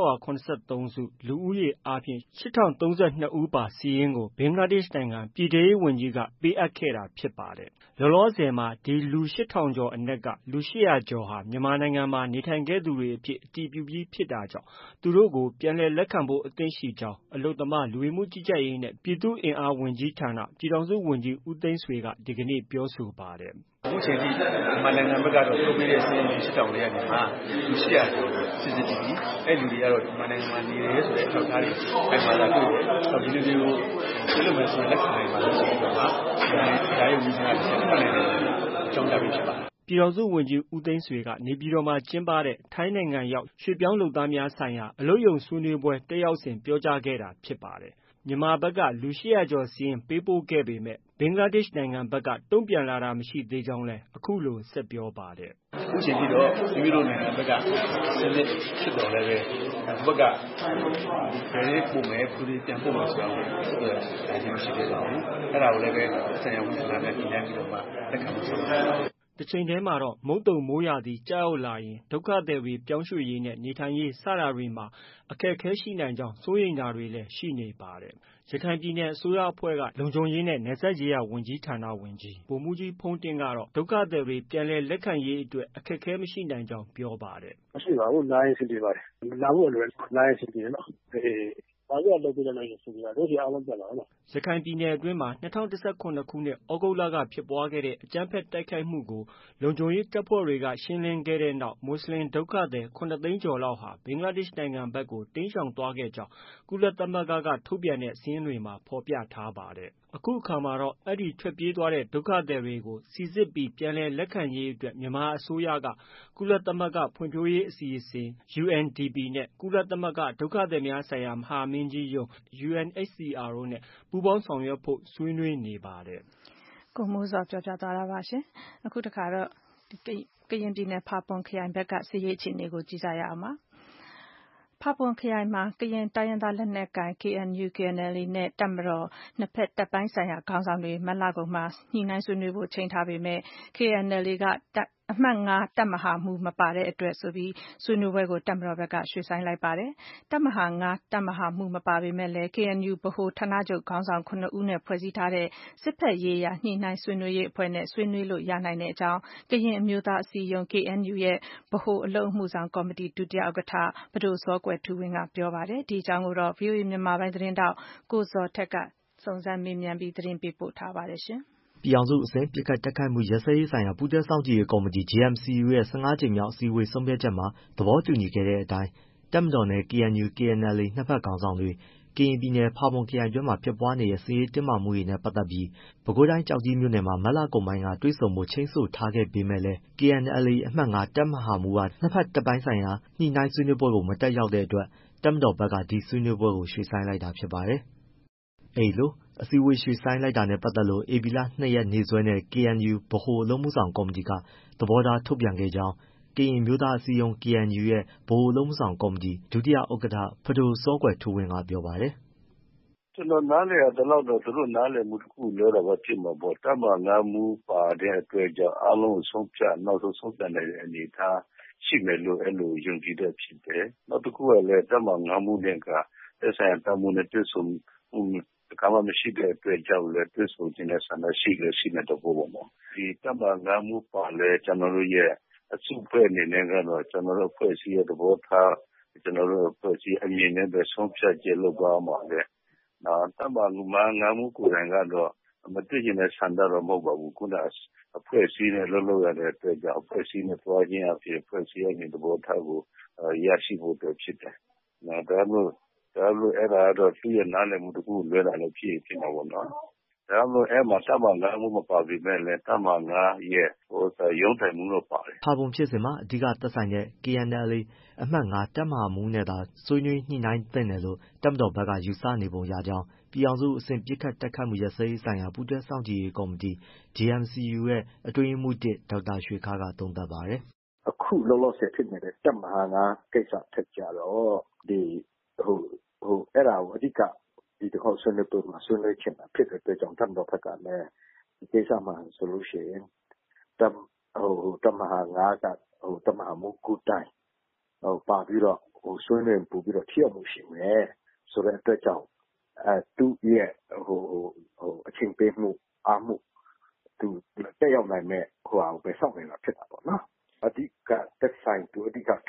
1683 စုလူဦးရေအားဖြင့် 8032 ဦးပါစီရင်ကိုဘင်္ဂလားဒေ့ရှ်နိုင်ငံပြည်ထရေးဝန်ကြီးကပေးအပ်ခဲ့တာဖြစ်ပါတယ်။လောလောဆယ်မှာဒီလူ 8000 ကျော်အနက်ကလူ 800 ကျော်ဟာမြန်မာနိုင်ငံမှာနေထိုင်ခဲ့သူတွေအဖြစ်အတည်ပြုပြီးဖြစ်တာကြောင့်သူတို့ကိုပြန်လည်လက်ခံဖို့အသင့်ရှိကြောင်းအလုပ်သမားလူဝင်မှုကြီးကြပ်ရေးနဲ့ပြည်သူ့အင်အားဝန်ကြီးဌာနပြည်ထောင်စုဝန်ကြီးဦးသိန်းဆွေကဒီကနေ့ပြောဆိုပါတယ်။အခုချိန်ထိမြန်မာနိုင်ငံဘက်ကတော့ထုတ်ပေးတဲ့စီးရင်8000တွေကနေမှလူ800ကျော်စစ်စစ်ပြီးအဲ့လူတွေကတော့မြန်မာနိုင်ငံမှာနေတယ်ဆိုတဲ့အထောက်အထားတွေအဲ့မှာလာတွေ့တယ်။ဒီလူတွေကိုပြုလုပ်မယ်ဆိုရင်လက်ခံနိုင်ပါလို့ဆိုတော့ဒါရုံကြီးကဆက်နိုင်တယ်အကြောင်းကြားပေးဖြစ်ပါတယ်။ပြည်ထောင်စုဝန်ကြီးဦးသိန်းဆွေကနေပြည်တော်မှာကျင်းပတဲ့ထိုင်းနိုင်ငံရောက်ရွှေ့ပြောင်းလုပ်သားများဆိုင်ရာအလုပ်ရုံဆွေးနွေးပွဲတက်ရောက်စဉ်ပြောကြားခဲ့တာဖြစ်ပါတယ်။မြန်မာဘက်ကလူ800ကျော်စီရင်ပေးပို့ခဲ့ပေမဲ့ဘင်္ဂလားဒေ့ရှ်နိုင်ငံဘက်ကတုံ့ပြန်လာတာမရှိသေးကြောင်းလည်းအခုလိုဆက်ပြောပါတယ်။အခုချိန်ထိတော့မိမိတို့နိုင်ငံဘက်ကစနစ်ဖြစ်တော်လည်းပဲဘက်ကဘယ်လိုပုံမဲ့သူတွေပြန်ပို့မှာဆိုတော့ဒါကြီးမရှိသေးပါဘူး။အဲ့ဒါကိုလည်းပဲဆရာဝန်ကလည်းပြင်ပြီးတော့မှလက်ခံမှာပါ။တစ်ချိန်တည်းမှာတော့မုတ်တုံမိုးရာသီကြာရောက်လာရင်ဒုက္ခသည်တွေပြောင်းရွှေ့ရေးနဲ့နေထိုင်ရေးစတာတွေမှာအခက်အခဲရှိနိုင်ကြောင်းစိုးရိမ်တာတွေလည်းရှိနေပါတယ်။ရခိုင်ပြည်နယ်အစိုးရအဖွဲ့ကလုံခြုံရေးနဲ့နယ်စပ်ရေးရာဝန်ကြီးဌာနဝန်ကြီးဗိုလ်မှူးကြီးဖုန်းတင်းကတော့ဒုက္ခသည်တွေပြန်လည်လက်ခံရေးအတွက်အခက်အခဲမရှိနိုင်ကြောင်းပြောပါတယ်။မရှိပါဘူးလာရင်အဆင်ပြေပါတယ်။လာဖို့လည်းလာရင်အဆင်ပြေတယ်နော်။ဘာလို့လုပ်ပြလိုက်လို့ဆိုပြီးတော့တို့စီအားလုံးပြန်လာတော့ရခိုင်ပြည်နယ်အတွင်းမှာ2019ခုနှစ်ဩဂုတ်လကဖြစ်ပွားခဲ့တဲ့အကြမ်းဖက်တိုက်ခိုက်မှုကိုလုံခြုံရေးတပ်ဖွဲ့တွေကရှင်းလင်းခဲ့တဲ့နောက်မွတ်စလင်ဒုက္ခသည်9သိန်းကျော်လောက်ဟာဘင်္ဂလားဒေ့ရှ်နိုင်ငံဘက်ကိုတိမ်းရှောင်သွားခဲ့ကြောင်းကုလသမဂ္ဂကထုတ်ပြန်တဲ့စာရင်းတွေမှာဖော်ပြထားပါတယ်။အခုအခါမှာတော့အဲ့ဒီထွက်ပြေးသွားတဲ့ဒုက္ခသည်တွေကိုစိစစ်ပြီးပြန်လည်လက်ခံရေးအတွက်မြန်မာအစိုးရကကုလသမဂ္ဂဖွံ့ဖြိုးရေးအစီအစဉ် UNDP နဲ့ကုလသမဂ္ဂဒုက္ခသည်များဆိုင်ရာမဟာမင်းကြီးရုံး UNHCR တို့နဲ့ပူးပေါင်းဆောင်ရွက်ဖို့ဆွေးနွေးနေပါတယ်။ကိုမိုးစောပြောပြသွားတာပါရှင်။အခုတစ်ခါတော့ကရင်ပြည်နယ်ဖာပွန်ခရိုင်ဘက်ကစစ်ရေးအခြေအနေကိုကြည့်ကြရအောင်ပါ။ဖာပွန်ခရိုင်မှာကရင်တိုင်းရင်းသားလက်နက်ကိုင် KNU/KNLA နဲ့တပ်မတော်နှစ်ဖက်တပ်ပိုင်းဆိုင်ရာခေါင်းဆောင်တွေမတ်လကုန်မှာညှိနှိုင်းဆွေးနွေးဖို့ချိန်ထားပေမဲ့ KNLA ကအမှတ် 5တပ်မဟာမှူးမပါတဲ့အတွက်ဆိုပြီးဆွေးနွေးပွဲကိုတပ်မတော်ဘက်ကရွှေ့ဆိုင်းလိုက်ပါတယ်။တပ်မဟာ 5တပ်မဟာမှူးမပါပေမဲ့လည်း KNU ဗဟိုဌာနချုပ်ခေါင်းဆောင်9ဦးနဲ့ဖွဲ့စည်းထားတဲ့စစ်ဖက်ရေးရာညှိနှိုင်းဆွေးနွေးရေးအဖွဲ့နဲ့ဆွေးနွေးလို့ရနိုင်တဲ့အကြောင်းကရင်အမျိုးသားအစည်းအရုံး KNU ရဲ့ဗဟိုအလုပ်အမှုဆောင်ကော်မတီဒုတိယဥက္ကဋ္ဌပဒိုစောကွယ်ထူးဝင်းကပြောပါတယ်။ဒီအကြောင်းကိုတော့ VOA မြန်မာပိုင်းသတင်းတောက်ကိုဇော်ထက်ကစုံစမ်းမေးမြန်းပြီးသတင်းပေးပို့ထားပါတယ်ရှင်။ပြည်ထောင်စုအဆင့်ပစ်ခတ်တိုက်ခိုက်မှုရပ်စဲရေးဆိုင်ရာပူးတွဲစောင့်ကြည့်ရေးကော်မတီ JMC-U ရဲ့15ကြိမ်မြောက်အစည်းအဝေးဆုံးဖြတ်ချက်မှာသဘောတူညီခဲ့တဲ့အတိုင်းတပ်မတော်နဲ့ KNU/KNLA နှစ်ဖက်ခေါင်းဆောင်တွေကရင်ပြည်နယ်ဖာပွန်ခရိုင်အတွင်းမှာဖြစ်ပွားနေတဲ့စစ်ရေးတင်းမာမှုတွေနဲ့ပတ်သက်ပြီးပဲခူးတိုင်းကျောက်ကြီးမြို့နယ်မှာမတ်လကုန်ပိုင်းကတွေ့ဆုံဖို့ချိန်းဆိုထားခဲ့ပေမဲ့လည်း KNLA အမှတ် 5တပ်မဟာမှူးကနှစ်ဖက်တပ်ပိုင်းဆိုင်ရာညှိနှိုင်းဆွေးနွေးပွဲကိုမတက်ရောက်တဲ့အတွက်တပ်မတော်ဘက်ကဒီဆွေးနွေးပွဲကိုရွှေ့ဆိုင်းလိုက်တာဖြစ်ပါတယ်။အဲဒီလိုအစည်းအဝေးရွှေ့ဆိုင်းလိုက်တာနဲ့ပတ်သက်လို့ဧပြီလ 2 ရက်နေ့စွဲနဲ့ KNU ဗဟိုအလုပ်အမှုဆောင်ကော်မတီကသဘောထားထုတ်ပြန်ခဲ့ကြောင်းကရင်အမျိုးသားအစည်းအရုံး KNU ရဲ့ဗဟိုအလုပ်အမှုဆောင်ကော်မတီဒုတိယဥက္ကဋ္ဌပဒိုစောကွယ်ထူးဝင်းကပြောပါတယ်။ကျွန်တော်နားလည်ရတဲ့လောက်တော့သူတို့နားလည်မှုတစ်ခုလွဲတာပဲဖြစ်မှာပေါ့တပ်မငါးမှုပါတဲ့အတွက်ကြောင့်အားလုံးဆုံးဖြတ်နောက်ဆုံးဖြတ်နိုင်တဲ့အနေအထားရှိမယ်လို့အဲ့လိုယုံကြည်တဲ့ဖြစ်တယ်။နောက်တစ်ခုကလည်းတပ်မငါးမှုနဲ့ကသက်ဆိုင်ရာတပ်မှုနဲ့တွေ့ဆုံမှုတခါမှမရှိတဲ့အတွက်ကြောင့်လည်းတွေ့ဆုံခြင်းနဲ့ဆန္ဒရှိနေတော့ပေါ့ဒီတပ်မငါးမှုပါလဲကျွန်တော်တို့ရဲ့အစုအဖွဲ့အနေနဲ့ကတော့ကျွန်တော်တို့အဖွဲ့အစည်းရဲ့သဘောထားကျွန်တော်တို့ဖွဲ့စည်းအမြင်နဲ့ပဲဆုံးဖြတ်ချက်လုပ်သွားမှာလေတပ်မငါမှုကိုယ်တိုင်ကတော့မတွေ့ကျင်တဲ့ဆန္ဒတော့မဟုတ်ပါဘူးခုနအဖွဲ့အစည်းနဲ့လုပ်ရတဲ့အတွက်ကြောင့်အဖွဲ့အစည်းနဲ့တွားခြင်းအဖြစ်အဖွဲ့အစည်းရဲ့သဘောထားကိုရရှိဖို့အတွက်ဖြစ်တယ်ဒါလို့အဲ့ဒါတော့သူ့ရဲ့နားလည်မှုတစ်ခုလွဲတာလည်းဖြစ်မှာပေါ့နော်ဒါလို့အဲ့မှာတပ်မငါမှုမပါပြီမဲ့လည်းတပ်မငါရဲ့ရုံးထိုင်မှုတော့ပါတယ်ဖာပုံဖြစ်စဉ်မှာအဓိကသက်ဆိုင်တဲ့ KNLA အမှတ် 5 တပ်မဟာမှူးနဲ့သာဆွေးနွေးညှိနှိုင်းသင့်တယ်လို့တပ်မတော်ဘက်ကယူဆနေပုံရကြောင်းပြည်ထောင်စုအဆင့်ပစ်ခတ်တိုက်ခိုက်မှုရပ်စဲရေးဆိုင်ရာပူးတွဲစောင့်ကြည့်ရေးကော်မတီ JMC-U ရဲ့အတွင်းရေးမှူး ဒေါက်တာရွှေခါးကသုံးသပ်ပါတယ်အခုလောလောဆယ်ဖြစ်နေတဲ့တပ်မဟာ9ကိစ္စထက်ကြတော့ဒီအဲ့ဒါကိုအဓိကဒီတစ်ခေါက်ဆွေးနွေးပွဲမှာဆွေးနွေးချင်တာဖြစ်တဲ့အတွက်ကြောင့်တပ်မတော်ဘက်ကလည်းဒီကိစ္စမှာဆိုလို့ရှိရင်တပ်မဟာ9ကတပ်မဟာမှုကိုတိုင်ပါပြီးတော့ဆွေးနွေးပို့ပြီးတော့ထိရောက်မှုရှိမယ်ဆိုတဲ့အတွက်ကြောင့်သူ့ရဲ့အချိန်ပေးမှုအားမှုသူတက်ရောက်နိုင်မဲ့ဟိုပဲစောင့်နေတာဖြစ်တာပေါ့နော်အဓိကသက်ဆိုင်သူအဓိက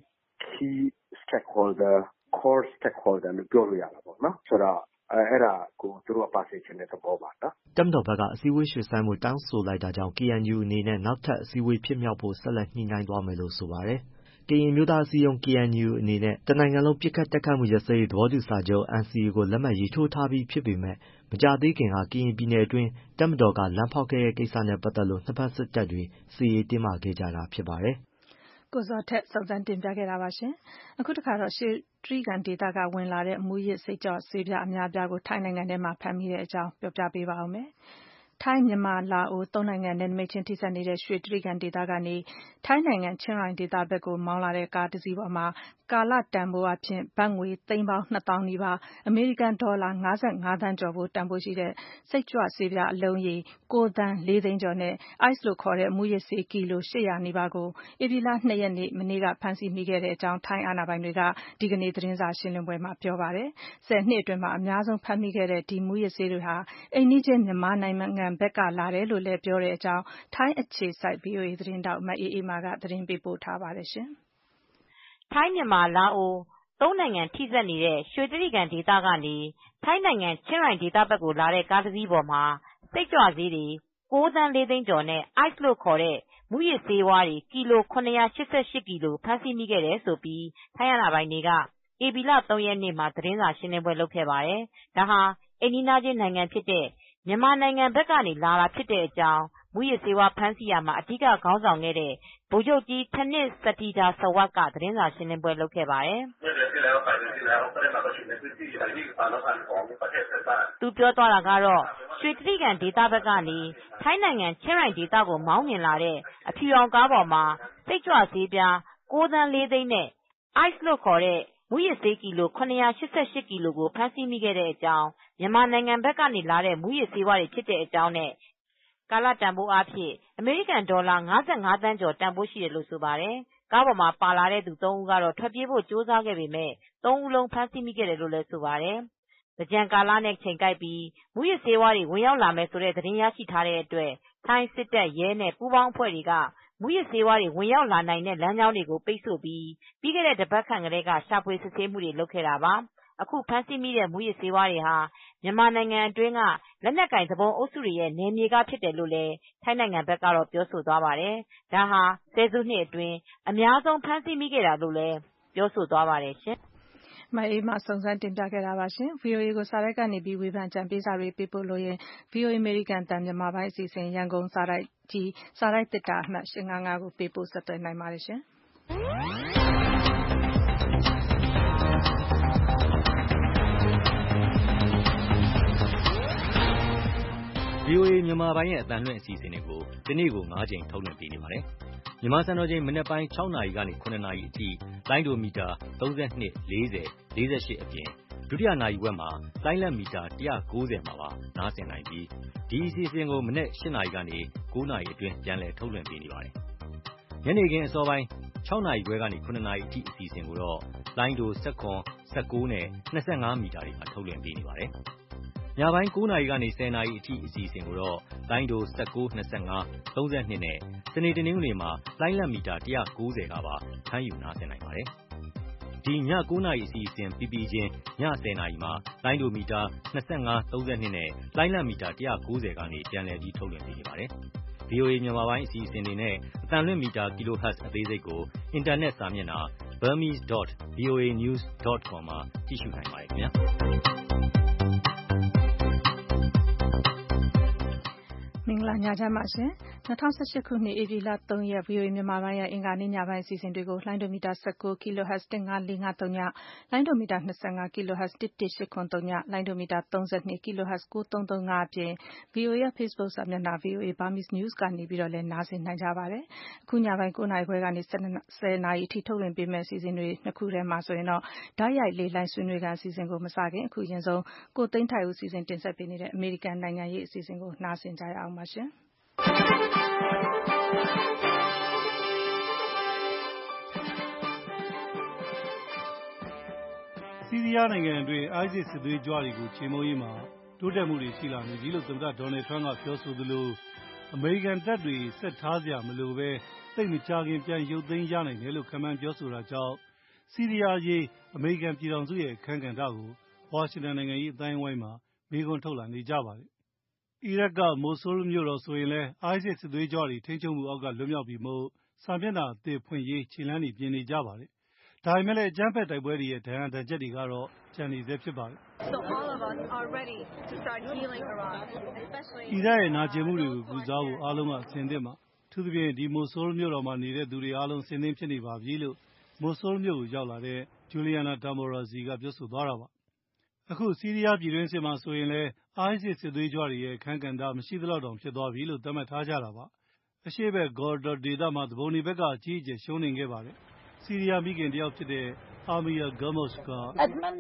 key stakeholder core stakeholder လို့ပြောလို့ရတာပေါ့နော်ဆိုတော့အဲ့ဒါကိုသူတို့ပါစေချင်တဲ့သဘောပါနော်တပ်မတော်ဘက်ကအစည်းအဝေးရွှေ့ဆိုင်းမှုတောင်းဆိုလိုက်တာကြောင့် KNU အနေနဲ့နောက်ထပ်အစည်းအဝေးဖြစ်မြောက်ဖို့ဆက်လက်ညှိနှိုင်းသွားမယ်လို့ဆိုပါတယ်ကရင်မျိုးသားအစည်းအရုံး KNU အနေနဲ့တနိုင်ငံလုံးပစ်ခတ်တိုက်ခိုက်မှုရပ်စဲရေးသဘောတူစာချုပ် NCA ကိုလက်မှတ်ရေးထိုးထားပြီးဖြစ်ပေမဲ့မကြာသေးခင်ကကရင်ပြည်နယ်အတွင်းတပ်မတော်ကလမ်းဖောက်ခဲ့တဲ့ကိစ္စနဲ့ပတ်သက်လို့နှစ်ဖက်စစ်တပ်တွေစစ်ရေးတင်းမာခဲ့ကြတာဖြစ်ပါတယ်ကိုဇော်ထက်စုံစမ်းတင်ပြခဲ့တာပါရှင်အခုတစ်ခါတော့ရှေ့တြိဂံဒေသကဝင်လာတဲ့မူရစ်စိတ်ကြောဆေးပြားအများပြားကိုထိုင်းနိုင်ငံထဲမှာဖမ်းမိတဲ့အကြောင်းပြောပြပေးပါဦးမယ်ထိုင်းမြန်မာလာအိုသုံးနိုင်ငံနယ်နိမိတ်ချင်းထိစပ်နေတဲ့ရွှေတြိဂံဒေသကနေထိုင်းနိုင်ငံချင်းရိုင်ဒေသဘက်ကိုမောင်းလာတဲ့ကားတစ်စီးပေါ်မှာကာလတန်ဖိုးအဖြစ်ဘတ်ငွေသိန်းပေါင်း2000နီးပါးအမေရိကန်ဒေါ်လာ55သန်းကျော်ဖို့တန်ဖိုးရှိတဲ့စိတ်ကြွဆေးပြားအလုံးရေ9သန်း4သိန်းကျော်နဲ့ ice လို့ခေါ်တဲ့မူရစ်ဆေးကီလို800နီးပါးကိုဧပြီလ2ရက်နေ့မနေ့ကဖမ်းဆီးမိခဲ့တဲ့အကြောင်းထိုင်းအာဏာပိုင်တွေကဒီကနေ့သတင်းစာရှင်းလင်းပွဲမှာပြောပါတယ်10နှစ်အတွင်းမှာအများဆုံးဖမ်းမိခဲ့တဲ့ဒီမူရစ်ဆေးတွေဟာအိမ်နီးချင်းမြန်မာနိုင်ငံဘက်ကလာတယ်လို့လည်းပြောတဲ့အကြောင်းထိုင်းအခြေစိုက် VOA သတင်းတောက်မအေးအေးမာကသတင်းပေးပို့ထားပါတယ်ရှင်ထိုင်းမြန်မာလာအိုသုံးနိုင်ငံထိစပ်နေတဲ့ရွှေတြိဂံဒေသကနေထိုင်းနိုင်ငံချင်းရိုင်ဒေသဘက်ကိုလာတဲ့ကားတစ်စီးပေါ်မှာစိတ်ကြွဆေးတွေ9သန်း4သိန်းကျော်နဲ့ ice လို့ခေါ်တဲ့မူရစ်ဆေးဝါးတွေကီလို988ကီလိုဖမ်းဆီးမိခဲ့တယ်လို့ထိုင်းအာဏာပိုင်တွေကဧပြီလ3ရက်နေ့မှာသတင်းစာရှင်းလင်းပွဲလုပ်ခဲ့ပါတယ်။ဒါဟာအိမ်နီးချင်းနိုင်ငံဖြစ်တဲ့မြန်မာနိုင်ငံဘက်ကနေလာတာဖြစ်တဲ့အကြောင်းမူရစ်ဆေးဝါးဖမ်းဆီးရာမှာအဓိကခေါင်းဆောင်ခဲ့တဲ့ဗိုလ်ချုပ်ကြီးထနစ်စတီဒါဆဝတ်ကသတင်းစာရှင်းလင်းပွဲလုပ်ခဲ့ပါတယ်။သူပြောသွားတာကတော့ရွှေတြိဂံဒေသဘက်ကနေထိုင်းနိုင်ငံချင်းရိုင်ဒေသကိုမောင်းနှင်လာတဲ့အဖြူရောင်ကားပေါ်မှာစိတ်ကြွဆေးပြား9သန်း4သိန်းနဲ့ ice လို့ခေါ်တဲ့မူရစ်ဆေးကီလို988ကီလိုကိုဖမ်းဆီးမိခဲ့တဲ့အကြောင်းမြန်မာနိုင်ငံဘက်ကနေလာတဲ့မူရစ်ဆေးဝါးတွေဖြစ်တဲ့အကြောင်းနဲ့ကာလတန်ဖိုးအားဖြင့်အမေရိကန်ဒေါ်လာ55သန်းကျော်တန်ဖိုးရှိတယ်လို့ဆိုပါတယ်။ကားပေါ်မှာပါလာတဲ့သူ3ဦးကတော့ထွက်ပြေးဖို့ကြိုးစားခဲ့ပေမဲ့3ဦးလုံးဖမ်းဆီးမိခဲ့တယ်လို့လည်းဆိုပါတယ်။သင်္ကြန်ကာလနဲ့ချိန်ကိုက်ပြီးမူရစ်ဆေးဝါးတွေဝင်ရောက်လာမယ်ဆိုတဲ့သတင်းရရှိထားတဲ့အတွက်ထိုင်းစစ်တပ်ရဲနဲ့ပူးပေါင်းအဖွဲ့တွေကမူရစ်ဆေးဝါးတွေဝင်ရောက်လာနိုင်တဲ့လမ်းကြောင်းတွေကိုပိတ်ဆို့ပြီးခဲ့တဲ့တပတ်ခန့်ကတည်းကရှာဖွေစစ်ဆေးမှုတွေလုပ်ခဲ့တာပါ။အခုဖမ်းဆီးမိတဲ့မူရစ်ဆေးဝါးတွေဟာမြန်မာနိုင်ငံအတွင်းကလက်နက်ကိုင်သူပုန်အုပ်စုတွေရဲ့နယ်မြေကဖြစ်တယ်လို့လည်းထိုင်းနိုင်ငံဘက်ကတော့ပြောဆိုသွားပါတယ်။ဒါဟာဆယ်စုနှစ်အတွင်းအများဆုံးဖမ်းဆီးမိခဲ့တာလို့လည်းပြောဆိုသွားပါတယ်ရှင်။မအေးမစုံစမ်းတင်ပြခဲ့တာပါရှင်။ VOA ကိုစာတိုက်ကနေပြီးဝေဖန်ကြံပေးစာတွေပေးပို့လို့ရင် VOA American တန်မြန်မာပိုင်းအစီအစဉ်ရန်ကုန်စာတိုက်ကြီးစာတိုက်တစ်တာအမှတ်855ကိုပေးပို့ဆက်သွယ်နိုင်ပါတယ်ရှင်။ VOA မြန်မာပိုင်းရဲ့အသံလွှင့်အစီအစဉ်တွေကိုဒီနေ့ကို9ကြိမ်ထုတ်လွှင့်ပေးနေပါတယ်။မြန်မာစံတော်ချိန်မနက်ပိုင်း6နာရီကနေ9နာရီအထိလိုင်းဒိုမီတာ32 40 48အပြင်ဒုတိယနာရီဝက်မှာလိုင်းလက်မီတာ190မှာပါနားဆင်နိုင်ပြီးဒီအစီအစဉ်ကိုမနက်8နာရီကနေ9နာရီအတွင်းပြန်လည်ထုတ်လွှင့်ပေးနေပါတယ်။ညနေခင်းအစောပိုင်း6နာရီခွဲကနေ9နာရီအထိအစီအစဉ်ကိုတော့လိုင်းဒို19 19နဲ့25မီတာတွေမှာထုတ်လွှင့်ပေးနေပါတယ်။ညပိုင်း9နာရီကနေ10နာရီအထိအစီအစဉ်ကိုတော့လိုင်းဒို19 25 32နဲ့စနေတနင်္ဂနွေမှာလိုင်းလက်မီတာ190ကပါဖမ်းယူနားဆင်နိုင်ပါတယ်။ဒီည9 နာရီအစီအစဉ်ပြီးပြီးချင်းည10 နာရီမှာလိုင်းဒိုမီတာ25 32နဲ့လိုင်းလံမီတာ190ကနေပြန်လည်ပြီးထုတ်လွှင့်ပေးနေပါတယ်။ VOA မြန်မာပိုင်းအစီအစဉ်တွေနဲ့အသံလွှင့်မီတာ kHz အသေးစိတ်ကိုအင်တာနက်စာမျက်နှာ burmese.voanews.com မှာကြည့်ရှုနိုင်ပါတယ်ခင်ဗျာ။မင်္ဂလာညချမ်းပါရှင်။ 2018 ခုနှစ်ဧပြီလ 3 ရက် VOA မြန်မာပိုင်းရဲ့အင်္ဂါနေ့ညပိုင်းအစီအစဉ်တွေကိုလိုင်းဒိုမီတာ19 kHz 15453ညလိုင်းဒိုမီတာ25 kHz 11803ညလိုင်းဒိုမီတာ32 kHz 9335အပြင် VOA ရဲ့ Facebook စာမျက်နှာ VOA Burmese News ကနေပြီးတော့လည်းနားဆင်နိုင်ကြပါတယ်။အခုညပိုင်း9 နာရီခွဲကနေ10 နာရီအထိထုတ်လွှင့်ပေးမယ့်အစီအစဉ်တွေနှစ်ခုထဲမှာဆိုရင်တော့ဓာတ်ရိုက်လေလိုင်းဆွေးနွေးခန်းအစီအစဉ်ကိုမစခင်အခုရင်ဆုံးကိုသိန်းထိုက်ဦးစီစဉ်တင်ဆက်ပေးနေတဲ့အမေရိကန်နိုင်ငံရေးအစီအစဉ်ကိုနားဆင်ကြရအောင်ပါရှင်။ဆီးရီးယားနိုင်ငံအတွင်း ISIS စစ်သွေးကြွတွေကိုချေမှုန်းရေးမှာတိုးတက်မှုတွေရှိလာနေပြီလို့သမ္မတဒေါ်နယ်ထရန့်ကပြောဆိုသလိုအမေရိကန်တပ်တွေဆက်ထားစရာမလိုပဲသိပ်မကြာခင်ပြန်ရုပ်သိမ်းရနိုင်တယ်လို့ခန့်မှန်းပြောဆိုတာကြောင့်ဆီးရီးယားရေးအမေရိကန်ပြည်ထောင်စုရဲ့အခန်းကဏ္ဍကိုဝါရှင်တန်နိုင်ငံရေးအတိုင်းအဝိုင်းမှာမေးခွန်းထုတ်လာနေကြပါတယ်။အီရတ်ကမိုဆူးလ်မြို့တော်ဆိုရင်လည်း ISIS စစ်သွေးကြွတွေထိန်းချုပ်မှုအောက်ကလွတ်မြောက်ပြီမို့စာမျက်နှာအသစ်ဖွင့်ရေးခြေလှမ်းတွေပြင်နေကြပါတယ်။ဒါပေမဲ့လည်းအကြမ်းဖက်တိုက်ပွဲတွေရဲ့ဒဏ်ရာဒဏ်ချက်တွေကတော့ကျန်နေဆဲဖြစ်ပါတယ်။အီရတ်ရဲ့နာကျင်မှုတွေကိုကုစားဖို့အားလုံးကအဆင်သင့်ပါ။ထူးသဖြင့်ဒီမိုဆူးလ်မြို့တော်မှာနေတဲ့သူတွေအားလုံးအဆင်သင့်ဖြစ်နေပါပြီလို့မိုဆူးလ်မြို့ကိုရောက်လာတဲ့ဂျူလီယာနာတာမိုရာဇီကပြောဆိုသွားတာပါ။အခုဆီးရီးယားပြည်တွင်းစစ်မှာဆိုရင်လည်း ISIS စစ်သွေးကြွတွေရဲ့အခန်းကဏ္ဍမရှိသလောက်တောင်ဖြစ်သွားပြီလို့သတ်မှတ်ထားကြတာပါ။အရှေ့ဘက်ဂေါ်ဒါဒေသမှာသူပုန်တွေဘက်ကအကြီးအကျယ်ရှုံးနိမ့်ခဲ့ပါတယ်။ဆီးရီးယားမိခင်တယောက်ဖြစ်တဲ့အာမီယာဂမော့စ်ကဂေါ်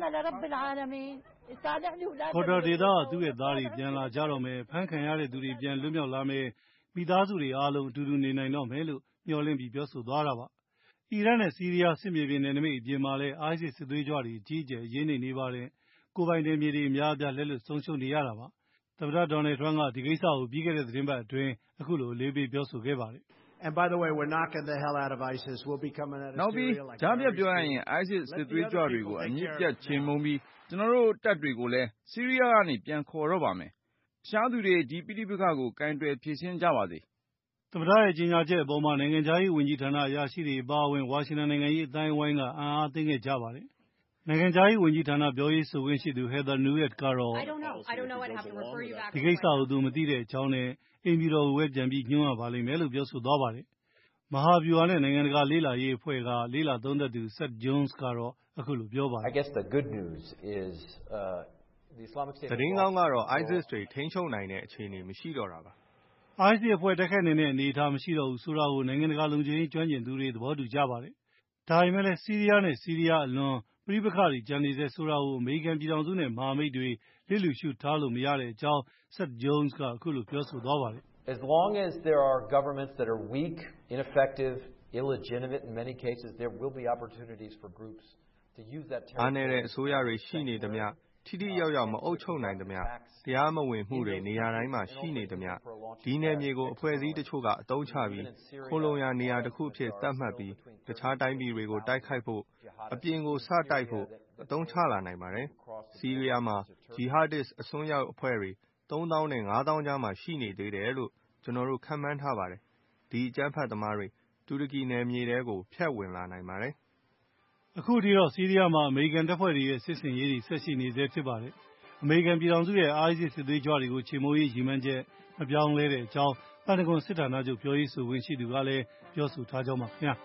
ဒါဒေသကသူ့ရဲ့သားတွေပြန်လာကြတော့မယ်ဖမ်းခံရတဲ့သူတွေပြန်လွတ်မြောက်လာမယ်မိသားစုတွေအားလုံးအတူတူနေနိုင်တော့မယ်လို့မျှော်လင့်ပြီးပြောဆိုသွားတာပါ။အီရတ်နဲ့ဆီးရီးယားစစ်မြေပြင်နယ်နိမိတ်အပြင်မှာလည်း ISIS စစ်သွေးကြွတွေအကြီးအကျယ်အရေးနေပါတယ်။ကိုယ်ပိုင်နယ်မြေတွေအများအပြားလက်လွတ်ဆုံးရှုံးနေရတာပါ။သမ္မတဒေါ်နယ်ထရန့်ကဒီကိစ္စကိုပြီးခဲ့တဲ့သတင်းပတ်အတွင်းအခုလိုအလေးပေးပြောဆိုခဲ့ပါတယ်။ And by the way, we're knocking the hell out of ISIS. We'll be coming at it. နောက်ပြီးကြားပြပြောရရင် ISIS စစ်သွေးကြွတွေကိုအမြင့်ပြတ်ချေမှုန်းပြီးကျွန်တော်တို့တပ်တွေကိုလည်းဆီးရီးယားကနေပြန်ခေါ်တော့ပါမယ်။တခြားသူတွေဒီပိဋိပက္ခကိုကင်တွယ်ဖြေရှင်းကြပါစေ။သမ္မတရဲ့ကြေညာချက်အပေါ်မှာနိုင်ငံခြားရေးဝန်ကြီးဌာနအရာရှိတွေအပါအဝင်ဝါရှင်တန်နိုင်ငံရေးအတိုင်းအဝိုင်းကအံ့အားသင့်ခဲ့ကြပါတယ်။နိုင်ငံခြားရေးဝန်ကြီးဌာနပြောရေးဆိုခွင့်ရှိသူ Heather Nauert ကတော့ဒီကိစ္စကိုသူမသိတဲ့အကြောင်းနဲ့အိမ်ဖြူတော်ကိုပဲပြန်ပြီးညွှန်းရပါလိမ့်မယ်လို့ပြောဆိုသွားပါတယ်။မဟာဗျူဟာနဲ့နိုင်ငံတကာလေ့လာရေးအဖွဲ့ကလေ့လာသုံးသပ်သူ Seth Jones ကတော့အခုလိုပြောပါတယ်။သတင်းကောင်းကတော့ ISIS တွေထိန်းချုပ်နိုင်တဲ့အခြေအနေမရှိတော့တာပါ။ ISIS အဖွဲ့တိုက်ခိုက်နိုင်တဲ့အနေအထားမရှိတော့ဘူးဆိုတာကိုနိုင်ငံတကာလုံခြုံရေးကျွမ်းကျင်သူတွေသဘောတူကြပါတယ်။ဒါပေမဲ့လည်းဆီးရီးယားနဲ့ဆီးရီးယားအလွန်ပဋိပက္ခတွေကျန်နေဆဲဆိုတာကိုအမေရိကန်ပြည်ထောင်စုနဲ့မဟာမိတ်တွေလျစ်လျူရှုထားလို့မရတဲ့အကြောင်း Seth Jones ကအခုလိုပြောဆိုသွားပါတယ်။ As long as there are governments that are weak, ineffective, illegitimate in many cases, there will be opportunities for groups to use that territory. အားနည်းတဲ့အစိုးရတွေရှိနေသမျှထိထိရောက်ရောက်မအုပ်ချုပ်နိုင်သမျှတရားမဝင်မှုတွေနေရာတိုင်းမှာရှိနေသမျှဒီနယ်မြေကိုအဖွဲ့အစည်းတချို့ကအသုံးချပြီးခိုလုံရာနေရာတစ်ခုအဖြစ်သတ်မှတ်ပြီးတခြားတိုင်းပြည်တွေကိုတိုက်ခိုက်ဖို့အပြင်ကိုစတိုက်ဖို့အသုံးချလာနိုင်ပါတယ်။ဆီးရီးယားမှာဂျီဟာဒစ်အစွန်းရောက်အဖွဲ့တွေ3000နဲ့5000ကြားမှာရှိနေသေးတယ်လို့ကျွန်တော်တို့ခန့်မှန်းထားပါတယ်။ဒီအကြမ်းဖက်သမားတွေတူရကီနယ်မြေထဲကိုဖျက်ဝင်လာနိုင်ပါတယ်။အခုဒီတော့ဆီးရီးယားမှာအမေရိကန်တပ်ဖွဲ့တွေရဲ့စစ်ဆင်ရေးတွေဆက်ရှိနေသေးဖြစ်ပါတယ်။အမေရိကန်ပြည်ထောင်စုရဲ့ ISIS စစ်သွေးကြွတွေကိုချေမှုန်းရေးရည်မှန်းချက်မပြောင်းလဲတဲ့အကြောင်းပန်တဂွန်စစ်ဌာနချုပ်ပြောရေးဆိုခွင့်ရှိသူကလည်းပြောဆိုထားကြောင်းပါခင်ဗျာ။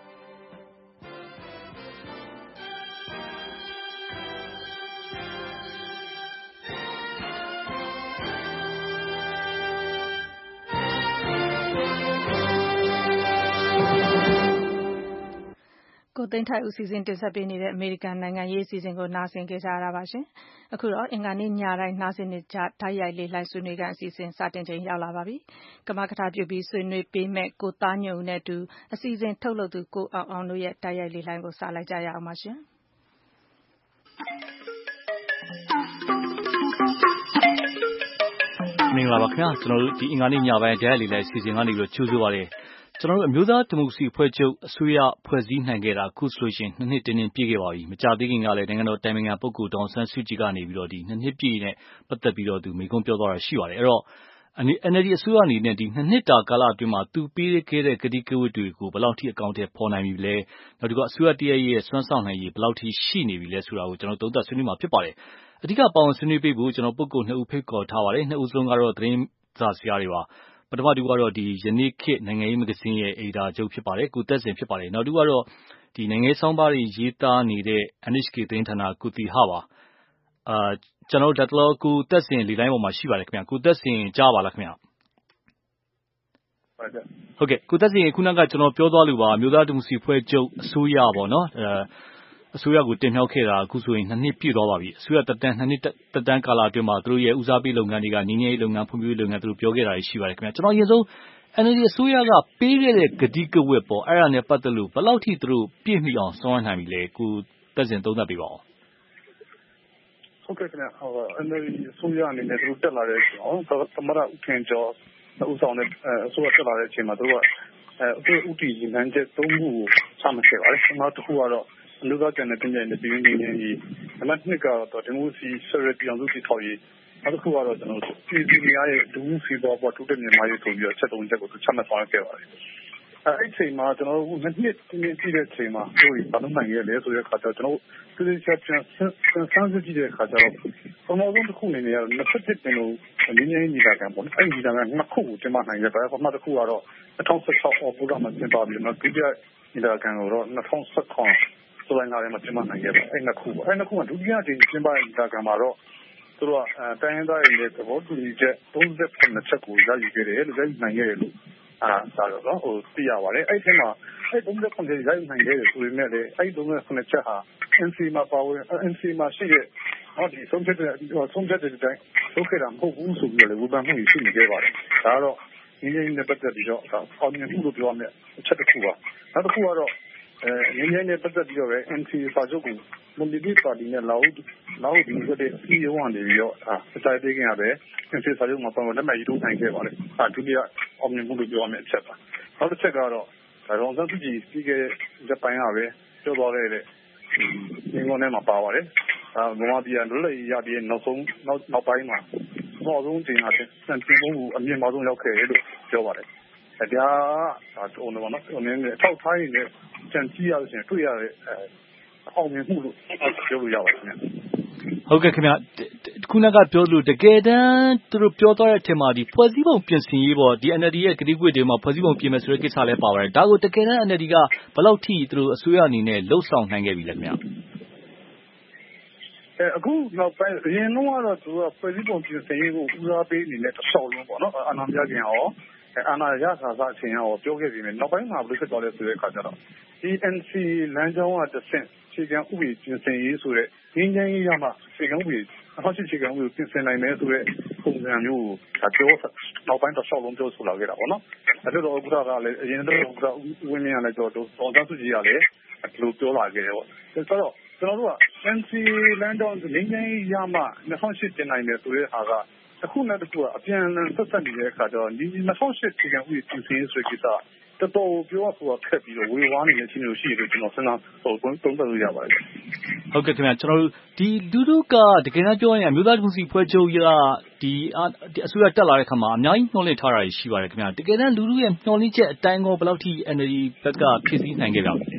ကိုသိန်းထိုက်ဦးစီစဉ်တင်ဆက်ပေးနေတဲ့အမေရိကန်နိုင်ငံရေးအစီအစဉ်ကိုနားဆင်ကြရတာပါရှင်။အခုတော့အင်္ဂါနေ့ညတိုင်းနားဆင်နေကြဓာတ်ရိုက်လေလှိုင်းဆွေးနွေးခန်းအစီအစဉ်စတင်ချိန်ရောက်လာပါပြီ။ကမကထပြုပြီးဆွေးနွေးပေးမဲ့ကိုသားညွန့်ဦးနဲ့အတူအစီအစဉ်ထုတ်လုပ်သူကိုအောင်အောင်တို့ရဲ့ဓာတ်ရိုက်လေလှိုင်းကိုစလိုက်ကြရအောင်ပါရှင်။မင်္ဂလာပါခင်ဗျာကျွန်တော်တို့ဒီအင်္ဂါနေ့ညပိုင်းဓာတ်ရိုက်လေလှိုင်းအစီအစဉ်ကနေပြီးကြိုးဆိုပါရစေကျွန်တော်တို့အမျိုးသားဒီမိုကရေစီအဖွဲ့ချုပ်အစိုးရဖွဲ့စည်းနိုင်ခဲ့တာအခုဆိုရင်2 နှစ်တင်းတင်းပြည့်ခဲ့ပါပြီမကြာသေးခင်ကလည်းနိုင်ငံတော်တိုင်ပင်ခံပုဂ္ဂိုလ်ဒေါ်အောင်ဆန်းစုကြည်ကနေပြီးတော့ဒီ2 နှစ်ပြည့်နဲ့ပတ်သက်ပြီးတော့သူမိန့်ခွန်းပြောသွားတာရှိပါတယ်အဲ့တော့NLD အစိုးရအနေနဲ့ဒီ2 နှစ်တာကာလအတွင်းမှာသူပေးခဲ့တဲ့ကတိကဝတ်တွေကိုဘယ်လောက်ထိအကောင့်ထဲပေါ်နိုင်ပြီလဲနောက်ဒီကအစိုးရတရက်ရဲ့စွမ်းဆောင်နိုင်ရည်ဘယ်လောက်ထိရှိနေပြီလဲဆိုတာကိုကျွန်တော်သုံးသပ်ဆွေးနွေးမှာဖြစ်ပါတယ်အဓိကပါဝင်ဆွေးနွေးပေးဖို့ကျွန်တော်ပုဂ္ဂိုလ်2 ဦးဖိတ်ခေါ်ထားပါတယ်2 ဦးဆုံးကတော့သတင်းစာဆရာတွေပါပထမတူကတော့ဒီယနေ့ခေတ်နိုင်ငံရေးမဂ္ဂဇင်းရဲ့အယ်ဒီတာချုပ်ဖြစ်ပါတယ်ကိုသက်စင်ဖြစ်ပါတယ်နောက်တူကတော့ဒီနိုင်ငံရေးဆောင်းပါးတွေရေးသားနေတဲ့ NHK သတင်းဌာနကုတီဟပါကျွန်တော်တို့လက်ကိုသက်စင်လေတိုင်းပေါ်မှာရှိပါတယ်ခင်ဗျကိုသက်စင်ကြားပါလားခင်ဗျဟုတ်ကဲ့ကိုသက်စင်ခုနကကျွန်တော်ပြောသွားလို့ပါမြို့သားဒီမိုကရေစီဖွဲ့ချုပ်အစိုးရပေါ့နော်အစိုးရကိုတင်မြှောက်ခဲ့တာအခုဆိုရင်2 နှစ်ပြည့်သွားပါပြီအစိုးရတက်တန်း2 နှစ်တက်တန်းကာလအတွင်းမှာသူတို့ရဲ့ဦးစားပေးလုပ်ငန်းတွေကငင်းငယ်ရေးလုပ်ငန်းဖွံ့ဖြိုးရေးလုပ်ငန်းသူတို့ပြောခဲ့တာရှိပါတယ်ခင်ဗျကျွန်တော်အရင်ဆုံး NLD အစိုးရကပေးခဲ့တဲ့ကတိကဝတ်ပေါ့အဲ့ဒါနဲ့ပတ်သက်လို့ဘယ်လောက်ထိသူတို့ပြည့်မီအောင်ဆောင်ရွက်နိုင်ပြီလဲကိုသက်စင်သုံးသပ်ပေးပါဦးဟုတ်ကဲ့ခင်ဗျNLD အစိုးရအနေနဲ့သူတို့တက်လာတဲ့အချိန်သမရဦးထင်ကျော်ဦးဆောင်တဲ့အစိုးရတက်လာတဲ့အချိန်မှာသူတို့ကဥတီရည်မှန်းချက်3 ခုကိုချမှတ်ခဲ့ပါတယ်နောက်တစ်ခုကတော့အမျိုးသားကျန်တဲ့ပြည်နယ်ပြည်နယ်ကြီးနံပါတ်2ကတော့ဒီမိုစီဆရပြည်အောင်စုတည်ထောင်ရေးနောက်တစ်ခုကတော့ကျွန်တော်တို့ပြည်သူများရဲ့ဒုစီပေါ်ပေါ်တိုးတက်မြန်မာရေးဆိုပြီးတော့ချက်3ချက်ကိုချမှတ်ဆောင်ရွက်ခဲ့ပါတယ်အဲ့ဒီအချိန်မှာကျွန်တော်တို့2 နှစ်ပြည့်တဲ့အချိန်မှာတို့ဘာလို့နိုင်ရလဲဆိုတဲ့အခါကျတော့ကျွန်တော်တို့ပြည်ချက်ပြန်ဆန်းစစ်ကြည့်တဲ့အခါကျတော့ဘုံဘုံတစ်ခုအနေနဲ့ကတော့27တင်လို့ငင်းငင်းညီလာခံပေါ့အဲ့ဒီညီလာခံ2 ခုကိုကျင်းပနိုင်ခဲ့ပါတယ်ပထမတစ်ခုကတော့2016အောက်တိုဘာမှာကျင်းပပြီးတော့ဒုတိယညီလာခံကိုတော့2019ဆိုတိုင်းလာတယ်မှာကျင်းပနိုင်ခဲ့ပါတယ်အဲ့2 ခုပေါ့အဲ့2 ခုကဒုတိယကြိမ်ကျင်းပတဲ့ညီလာခံမှာတော့သူတို့ကတိုင်းရင်းသားတွေရဲ့သဘောတူညီချက်38ချက်ကိုရယူခဲ့တယ်လို့ရယူနိုင်ခဲ့တယ်လို့ဒါတော့သိရပါတယ်အဲ့ဒီမှာအဲ့38ချက်ရယူနိုင်ခဲ့တယ်ဆိုပေမဲ့လည်းအဲ့ဒီ38ချက်ဟာ NC မှာပါဝင် NC မှာရှိတဲ့ဒီဆုံးဖြတ်တဲ့အတိုင်းလုပ်ခဲ့တာမဟုတ်ဘူးဆိုပြီးတော့လည်းဝေဖန်မှုတွေရှိနေကြပါတယ်ဒါကတော့ဒီနေ့နဲ့ပတ်သက်ပြီးတော့အောင်မြင်မှုလို့ပြောရမယ်အချက်တစ်ခုပါနောက်တစ်ခုကတော့ငင်းငင်းနဲ့ပတ်သက်ပြီးတော့ NC စာချုပ်ကိုမွန်ပြည်သစ်ပါတီနဲ့လာဟုတ်ဒီလိုတဲ့အစည်းအဝေးကနေပြီးတော့စတိုင်ပေးခင်ရပဲ NC စာချုပ်မှာပေါ်လက်မှတ်ရေးထိုးနိုင်ခဲ့ပါတယ်ဒုတိယအောင်မြင်မှုလို့ပြောရမယ်အချက်ပါနောက်တစ်ချက်ကတော့ဒေါ်အောင်ဆန်းစုကြည်ပြီးခဲ့တဲ့ပိုင်းကပဲပြောသွားခဲ့တဲ့ဒီငုံထဲမှာပါပါတယ်ဗမာပြည်ကလွတ်လပ်ရေးရပြီးနောက်ပိုင်းမှာနောက်ဆုံးချိန်ကစံတင်မှုအမြင့်မားဆုံးရောက်ခဲ့တယ်လို့ပြောပါတယ်ဒါကဟိုနော်နည်းနည်းထောက်ထားရည်နဲ့ကြံကြည့်ရလို့ရှိရင်တွေ့ရတဲ့အောင်မြင်မှုလို့ပြောလို့ရပါတယ်ခင်ဗျဟုတ်ကဲ့ခင်ဗျခုနကပြောလို့တကယ်တမ်းသူတို့ပြောသွားတဲ့အထက်မှာဒီဖွဲ့စည်းပုံပြင်ဆင်ရေးပေါ့ဒီ NLD ရဲ့ကတိကဝတ်တွေမှာဖွဲ့စည်းပုံပြင်မယ်ဆိုတဲ့ကိစ္စလည်းပါပါတယ်ဒါကိုတကယ်တမ်း NLD ကဘယ်လောက်ထိသူတို့အစိုးရအနေနဲ့လှုပ်ဆောင်နိုင်ခဲ့ပြီလဲခင်ဗျအခုနောက်ပိုင်းအရင်ကတော့သူကဖွဲ့စည်းပုံပြင်ဆင်ရေးကိုဦးစားပေးအနေနဲ့တစ်လျှောက်လုံးပေါ့နော်အာဏာပြခြင်းရောအာဏာရခါစားအချိန်ရောပြောခဲ့ပြီနောက်ပိုင်းမှာဘယ်လိုဖြစ်သွားလဲဆိုတဲ့အခါကျတော့ဒီ NC လမ်းကြောင်းကတစ်ဆင့်ခြေခံဥပဒေပြင်ဆင်ရေးဆိုတဲ့ငင်းငင်းရေးရမှခြေခံဥပဒေအခြေခံဥပဒေပြင်ဆင်နိုင်မယ်ဆိုတဲ့ပုံစံမျိုးကိုပြောနောက်ပိုင်းတစ်လျှောက်လုံးပြောဆိုလာခဲ့တာပေါ့နော်အဲ့တော့ဥက္ကဋ္ဌကလည်းအရင်တော့ဥက္ကဋ္ဌဦးဝင်းမြင့်ကလည်းတော့ဒေါ်အောင်ဆန်းစုကြည်ကလည်းဒီလိုပြောလာခဲ့တယ်ပေါ့ဆိုတော့ကျွန်တော်တို့က NC လမ်းကြောင်းငင်းငင်းရေးရမှ2008တင်နိုင်တယ်ဆိုတဲ့ဟာကအခုနဲ့တခုကအပြန်အလှန်ဆက်ဆက်နေတဲ့အခါကျတော့ဒီ2008ချိန်ကဥပဒေပြင်ဆင်ရေးဆိုတဲ့ကိစ္စတော်တော်ပြောဆိုခက်ပြီးတော့ဝေဝါးနေတဲ့အခြေအနေရှိတယ်ကျွန်တော်စဉ်းစားသုံးသပ်လို့ရပါတယ်ဟုတ်ကဲ့ခင်ဗျကျွန်တော်တို့ဒီလူတို့ကတကယ်တမ်းပြောရင်အမျိုးသားဒီမိုကရေစီဖွဲ့ချုပ်ရဒီအစိုးရတက်လာတဲ့ခါမှာအများကြီးနှောင့်နှင်ထားတာရှိပါတယ်ခင်ဗျတကယ်တမ်းလူတို့ရဲ့နှောင့်နှင်ချက်အတိုင်းကိုဘယ်လောက်ထိ NLD ဘက်ကဖြည့်ဆည်းနိုင်ခဲ့ကြပါလဲ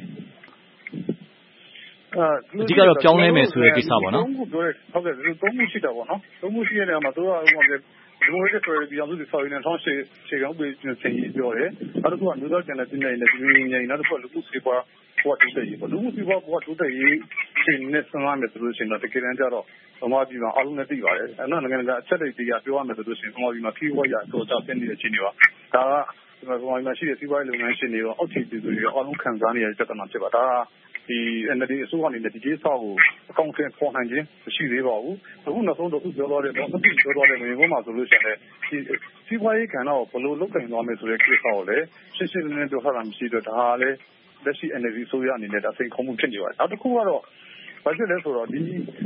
အဓိကတော့ပြောင်းလဲမယ်ဆိုတဲ့ကိစ္စပေါ့နော်ဟုတ်ကဲ့သုံးခုရှိတာပေါ့နော်သုံးခုရှိတဲ့နေရာမှာသူကဒီမိုကရက်တစ်ဆိုတဲ့ပြည်အောင်စုဆော်ရင်2008ခြေခံဥပဒေပြင်ဆင်ရေးပြောတယ်နောက်တစ်ခုကမျိုးသားကျန်တဲ့ပြည်နယ်နဲ့ပြည်နယ်နဲ့နောက်တစ်ခုကလူမှုစီးပွားဘဝတိုးတက်ရေးပေါ့လူမှုစီးပွားဘဝတိုးတက်ရေးရှင်နဲ့ဆန်းရမယ်ဆိုလို့ရှိရင်တော့တကယ်တမ်းကျတော့ဗမာပြည်မှာအားလုံးနဲ့သိပါတယ်အဲ့တော့နိုင်ငံကအချက်တွေတရားပြောရမယ်ဆိုလို့ရှိရင်ဗမာပြည်မှာပြည်ဝရတော့ကြဆင်းနေတဲ့အခြေအနေပါဒါကဗမာပြည်မှာရှိတဲ့စီးပွားရေးလုပ်ငန်းရှင်တွေရောအောက်ခြေပြည်သူတွေရောအားလုံးခံစားနေရတဲ့ပြဿနာဖြစ်ပါဒါဒီ NLD အစိုးရအနေနဲ့ဒီကိစ္စကိုအကောင့်ထဲပေါ်နိုင်ခြင်းမရှိသေးပါဘူးအခုနောက်ဆုံးတော့ပြောသွားတဲ့တော့သူပြောသွားတဲ့မြေပေါ်မှာဆိုလို့ရှိရင်ဒီစီးပွားရေးကဏ္ဍကိုဘယ်လိုလုပ်ကင်သွားမယ်ဆိုတဲ့ကိစ္စကိုလည်းရှင်းရှင်းလင်းလင်းပြောထားတာမရှိတော့ဒါကလည်းလက်ရှိ NLD အစိုးရအနေနဲ့ဒါစိန်ခေါ်မှုဖြစ်နေပါတယ်နောက်တစ်ခုကတော့ဘာဖြစ်လဲဆိုတော့ဒီ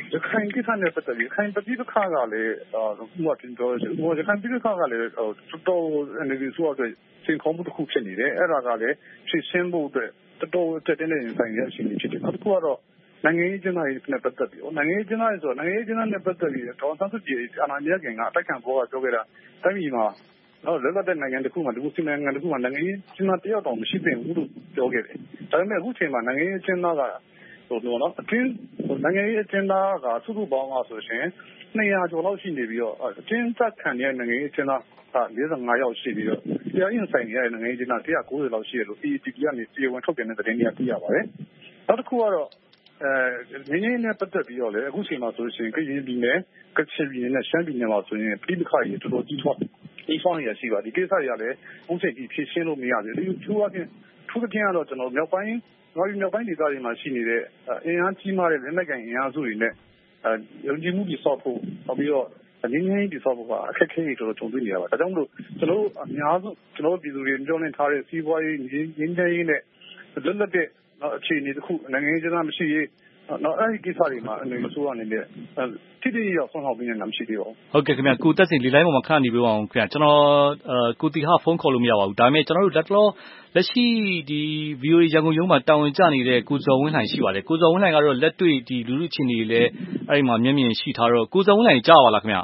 ရခိုင်ကိစ္စနဲ့ပတ်သက်ပြီးရခိုင်ပြည်ပခါကလည်းဥပမာတင်ပြောရစီရခိုင်ပြည်ပခါကလည်းတော်တော်NLDဆိုတော့စင်ကောင်းမှုတစ်ခုဖြစ်နေတယ်အဲ့ဒါကလည်းဖြည့်ရှင်းဖို့အတွက်တော်တော်တက်တဲ့ဆိုင်ရရှိနေဖြစ်တယ်အခုကတော့နိုင်ငံရေးကျန်းမာရေးနဲ့ပတ်သက်ပြီးနိုင်ငံရေးကျန်းမာရေးဆိုတော့နိုင်ငံရေးကျန်းမာရေးနဲ့ပတ်သက်ပြီးတော့ဆန်းစုကြည်အာဏာမြတ်ခင်ကအတိုက်ခံဘောကပြောခဲ့တာတိုင်းပြည်မှာလောလောတဲ့နိုင်ငံတစ်ခုမှာဒီလိုစီမံနိုင်ငံတစ်ခုမှာနိုင်ငံရေးကျန်းမာတယောက်တောင်မရှိသင့်ဘူးလို့ပြောခဲ့တယ်ဒါပေမဲ့အခုချိန်မှာနိုင်ငံရေးကျန်းမာကဆိုတော့အတွင်းနိုင်ငံရေးအကျဉ်းသားကစုစုပေါင်းကဆိုရှင်200ကျော်လောက်ရှိနေပြီးတော့အကျဉ်းသက်ခံတဲ့နိုင်ငံရေးအကျဉ်းသားက45ယောက်ရှိပြီးတော့တရားရင်ဆိုင်ရတဲ့နိုင်ငံရေးအကျဉ်းသား190လောက်ရှိတယ်လို့ PATP ကနေတရားဝင်ထုတ်ပြန်တဲ့သတင်းတွေကသိရပါတယ်နောက်တစ်ခုကတော့ငင်းငင်းနဲ့ပတ်သက်ပြီးတော့လေအခုချိန်မှာဆိုရှင်ကရင်ပြည်နယ်ကချင်ပြည်နယ်နဲ့ရှမ်းပြည်နယ်မှာဆိုရင်ပြည်ပခါကြီးတော်တော်ကြီးထွားရရှိပါဒီကိစ္စတွေကလည်းအခုချိန်ကြီးဖြည့်ရှင်းလို့မရသေးဘူးသူကထူးထူးခြားတော့ကျွန်တော်မြောက်ပိုင်းဒေသတွေမှာရှိနေတဲ့အင်အားကြီးမားတဲ့လက်နက်ကိုင်အင်အားစုတွေနဲ့ယုံကြည်မှုတည်ဆောက်ဖို့နောက်ပြီးတော့ငင်းငင်းတည်ဆောက်ဖို့ကအခက်အခဲတွေတော်တော်ကြုံတွေ့နေရပါဒါကြောင့်မလို့ကျွန်တော်အများစုကျွန်တော်ပြည်သူတွေပြောနေထားတဲ့စီးပွားရေးငင်းငင်းနဲ့လွတ်လပ်တဲ့အခြေအနေတစ်ခုနိုင်ငံရေးကျန်းမာမရှိရေးနော်အဲ့ဒီကိစ္စတွေမှာအနေမဆိုးအနေနဲ့တိတိကျကျဆုံးအောင်ပြနေတာမရှိသေးပါဘူးဟုတ်ကဲ့ခင်ဗျကိုတက်စင်ဒီလိုင်းပေါ်မှာခဏနေပြပါအောင်ခင်ဗျကျွန်တော်ကိုတီဟာဖုန်းခေါ်လို့မရပါဘူးဒါပေမဲ့ကျွန်တော်တို့လက်ရှိဒီ VOA ရန်ကုန်ရုံးမှာတာဝန်ကျနေတဲ့ကိုဇော်ဝင်းလှိုင်ရှိပါတယ်ကိုဇော်ဝင်းလှိုင်ကတော့လက်တွေ့ဒီလူလူချင်းတွေလည်းအဲ့ဒီမှာမျက်မြင်ရှိထားတော့ကိုဇော်ဝင်းလှိုင်ကြားပါလားခင်ဗျ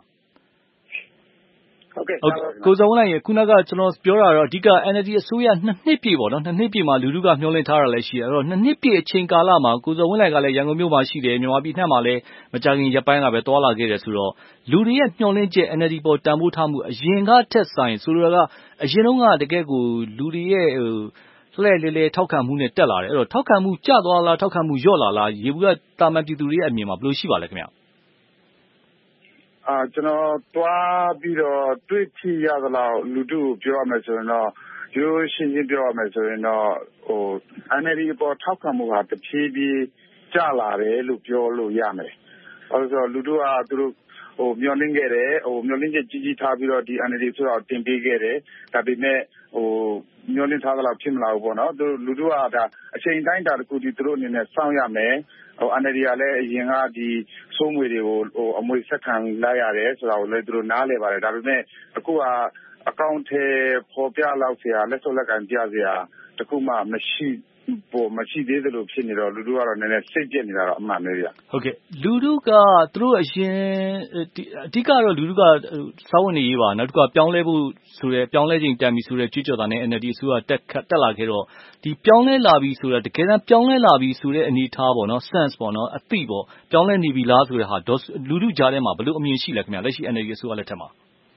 ဟုတ်ကဲ့ကိုဇော်ဝင်းလှိုင်ခုနကကျွန်တော်ပြောတာတော့အဓိက NLD အစိုးရ2နှစ်ပြည့်ပေါ့နော်2နှစ်ပြည့်မှာလူလူကမျှော်လင့်ထားတာလည်းရှိတယ်အဲ့တော့2နှစ်ပြည့်အချိန်ကာလမှာကိုဇော်ဝင်းလှိုင်ကလည်းရန်ကုန်မြို့မှာရှိတယ်မြန်မာပြည်နှံ့မှာလည်းမကြာခင်ရက်ပိုင်းကပဲတွာလာခဲ့တယ်ဆိုတော့လူတွေရဲ့မျှော်လင့်ချက် NLD ပေါ်တန်ဖိုးထားမှုအရင်ကထက်ဆိုင်ဆိုလိုတာကအရင်တုန်းကတကယ်ကိုလူတွေရဲ့လှဲ့လေထောက်ခံမှုနဲ့တက်လာတယ်အဲ့တော့ထောက်ခံမှုကျသွားလားထောက်ခံမှုလျော့လာလားရေဘူးကတာမန်ပြည်သူတွေရဲ့အမြင်မှာဘယ်လိုရှိပါလဲခင်ဗျကျွန်တော်တွားပြီးတော့တွေ့ထိရသလောက်လူတို့ပြောရမယ်ဆိုရင်တော့ရိုးရှင်းပြောရမယ်ဆိုရင်တော့NLD ပေါ်ထောက်ခံမှုဟာတဖြည်းဖြည်းကျလာတယ်လို့ပြောလို့ရမယ်။အဲဆိုလူတို့ကသူတို့မျောလင်းခဲ့တယ်မျောလင်းချက်ကြီးထားပြီးတော့ဒီ NLD ဆိုတော့တင်ပေးခဲ့တယ်ဒါပေမဲ့မျောလင်းထားသလောက်ဖြစ်မလာဘူးပေါ့နော်သူလူတို့ကဒါအချိန်တိုင်းတာတခုဒီသူတို့အနေနဲ့စောင့်ရမယ်NLD ကလည်းအရင်ကဒီစိုးငွေတွေကိုအမွေဆက်ခံလိုက်ရတယ်ဆိုတာကိုလည်းသူတို့နားလည်ပါတယ်ဒါပေမဲ့အခုကအကောင့်ထဲပေါ်ပြလောက်ဆရာလက်စောလက်ကန်ပြစရာတခုမှမရှိသေးသလိုဖြစ်နေတော့လူတို့ကတော့နည်းနည်းစိတ်ပြက်နေတာတော့အမှန်ပဲဗျဟုတ်ကဲ့လူတို့ကသူတို့အရင်အဓိကတော့လူတို့ကစောင်းဝင်နေရေးပါနောက်တစ်ခါပြောင်းလဲဖို့ဆိုရဲပြောင်းလဲခြင်းတန်ပြီဆိုရဲကြွကြော်တာနဲ့ NLD အစိုးရတက်လာခဲ့တော့ဒီပြောင်းလဲလာပြီဆိုတာတကယ်တမ်းပြောင်းလဲလာပြီဆိုတဲ့အနေထားပေါ့နော် sense ပေါ့နော်အသိပေါ့ပြောင်းလဲနေပြီလားဆိုတဲ့ဟာလူတို့ကြားထဲမှာဘယ်လိုအမြင်ရှိလဲခင်ဗျလက်ရှိ NLD အစိုးရလက်ထက်မှာ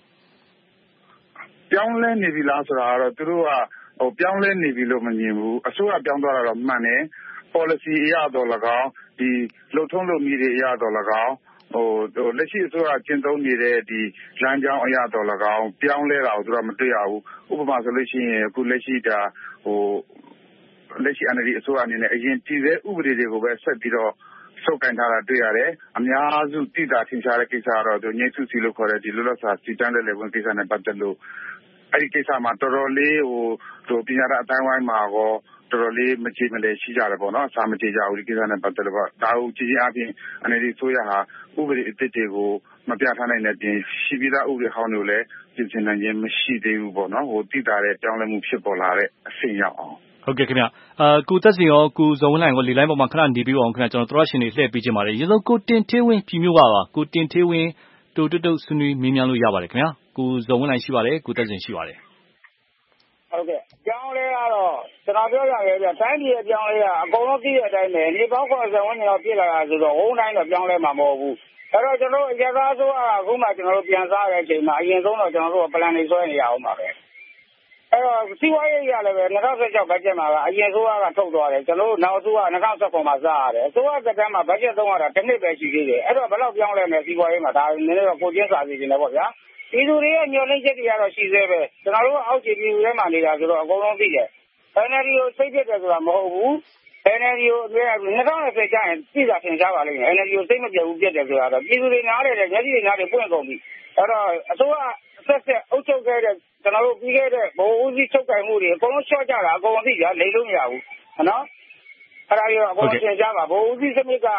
ပြောင်းလဲနေပြီလားဆိုတာကတော့သူတို့ကပြောင်းလဲနေပြီလို့မမြင်ဘူးအစိုးရပြောင်းသွားတာတော့မှန်တယ် policy အရတော့၎င်းဒီလှုပ်ထုံးလုပ်နည်းတွေအရတော့၎င်းလက်ရှိအစိုးရကျင့်သုံးနေတဲ့ဒီလမ်းကြောင်းအရတော့၎င်းပြောင်းလဲတာကိုသူကမတွေ့ရဘူးဥပမာဆိုလို့ရှိရင်အခုလက်ရှိဒါလက်ရှိ NLD အစိုးရအနေနဲ့အရင်တည်တဲ့ဥပဒေတွေကိုပဲဆက်ပြီးတော့စုပ်ကိုင်ထားတာတွေ့ရတယ်အများစုတည်တာထင်ရှားတဲ့ကိစ္စကတော့သူငြိမ်းစုစီလို့ခေါ်တဲ့ဒီလွတ်လပ်စွာစီတန်းတဲ့လေဝင်ကိစ္စနဲ့ပတ်သက်လို့အဲ့ဒီကိစ္စမှာတော်တော်လေးပညာတတ်အတိုင်းဝိုင်းမှာကောတော်တော်လေးမကြေမလည်ရှိကြတယ်ပေါ့နော်အစာမကြေကြဘူးဒီကိစ္စနဲ့ပတ်သက်လို့ဒါကိုကြည်ချင်းအပြင် NLD ဆိုရဟာဥပဒေအသစ်တွေကိုမပြထားနိုင်တဲ့ပြင်ရှိပြီးသားဥပဒေဟောင်းတွေကိုလည်းပြင်ဆင်နိုင်ခြင်းမရှိသေးဘူးပေါ့နော်တည်တာတဲ့ပြောင်းလဲမှုဖြစ်ပေါ်လာတဲ့အဆင့်ရောက်အောင်ဟုတ်ကဲ့ခင်ဗျကိုသက်စင်ရောကိုဇော်ဝင်းလှိုင်ရောလေလိုင်းပေါ်မှာခဏနေပြီးပါအောင်ခင်ဗျကျွန်တော်သောရရှင်တွေလှည့်ပေးခြင်းပါတယ်ရေလုံးကိုတင်သေးဝင်းပြည်မျိုးပါကိုတင်သေးဝင်းတိုတွတ်ဆွေးနွေးမေးမြန်းလို့ရပါတယ်ခင်ဗျာကိုဇော်ဝင်းလှိုင်ရှိပါတယ်ကိုသက်စင်ရှိပါတယ်ဟုတ်ကဲ့ကြောင်းလဲကတော့ကျွန်တော်ပြောရရင်ဗျတိုင်းပြည်ရဲ့ကြောင်းလဲကအကုန်လုံးသိတဲ့အတိုင်းပဲဒီပေါင်းခေါ်ဆံဝင်တော့ပြစ်လာတာဆိုတော့ဝုန်းတိုင်းတော့ကြောင်းလဲမှာမဟုတ်ဘူးအဲ့တော့ကျွန်တော်အရသာဆိုအခုမှကျွန်တော်တို့ပြန်စားတဲ့အချိန်မှာအရင်ဆုံးတော့ကျွန်တော်တို့ပလန်တွေဆွဲနေရအောင်ပါပဲအဲ့တော့စီးပွားရေးရလည်းပဲ2016ဘတ်ဂျက်မှာကအရင်ဆိုကထုတ်သွားတယ်ကျွန်တော်တို့နောက်ဆိုက2019မှာစားရတယ်ဆိုကတက်တန်းမှာဘတ်ဂျက်သုံးရတာတစ်နှစ်ပဲရှိသေးတယ်အဲ့တော့ဘယ်တော့ပြောင်းလဲမယ်စီးပွားရေးမှာဒါနည်းနည်းတော့ကိုကျင်းစာစီနေတယ်ပေါ့ဗျာပြည်သူတွေရဲ့ညှို့နှိမ့်ချက်တွေကတော့ရှိသေးပဲကျွန်တော်တို့အောက်ခြေပြည်သူတွေမှာနေတာဆိုတော့အကုန်လုံးသိတယ် NLD ကိုစိတ်ပြတ်တယ်ဆိုတာမဟုတ်ဘူး NLD ကို2020ကျရင်ပြည်သာထင်ရှားပါလိမ့်မယ် NLD ကိုစိတ်မပြတ်ဘူးပြတ်တယ်ဆိုတာတော့ပြည်သူတွေနားတယ်မျက်စိတွေနားတွေပွင့်ကုန်ပြီအဲ့တော့အစိုးရဆက်အုပ်ချုပ်ခဲ့တဲ့ကျွန်တော်တို့ပြီးခဲ့တဲ့ဘိုးဦးစီးချုပ်ကိုင်မှုတွေအကုန်လုံးရှော့ကြတာအကုန်သိကြလိမ့်လို့မရဘူးနော်အဲ့ဒါရောအကုန်သင်ကြားပါဘိုးဦးစီးစနစ်က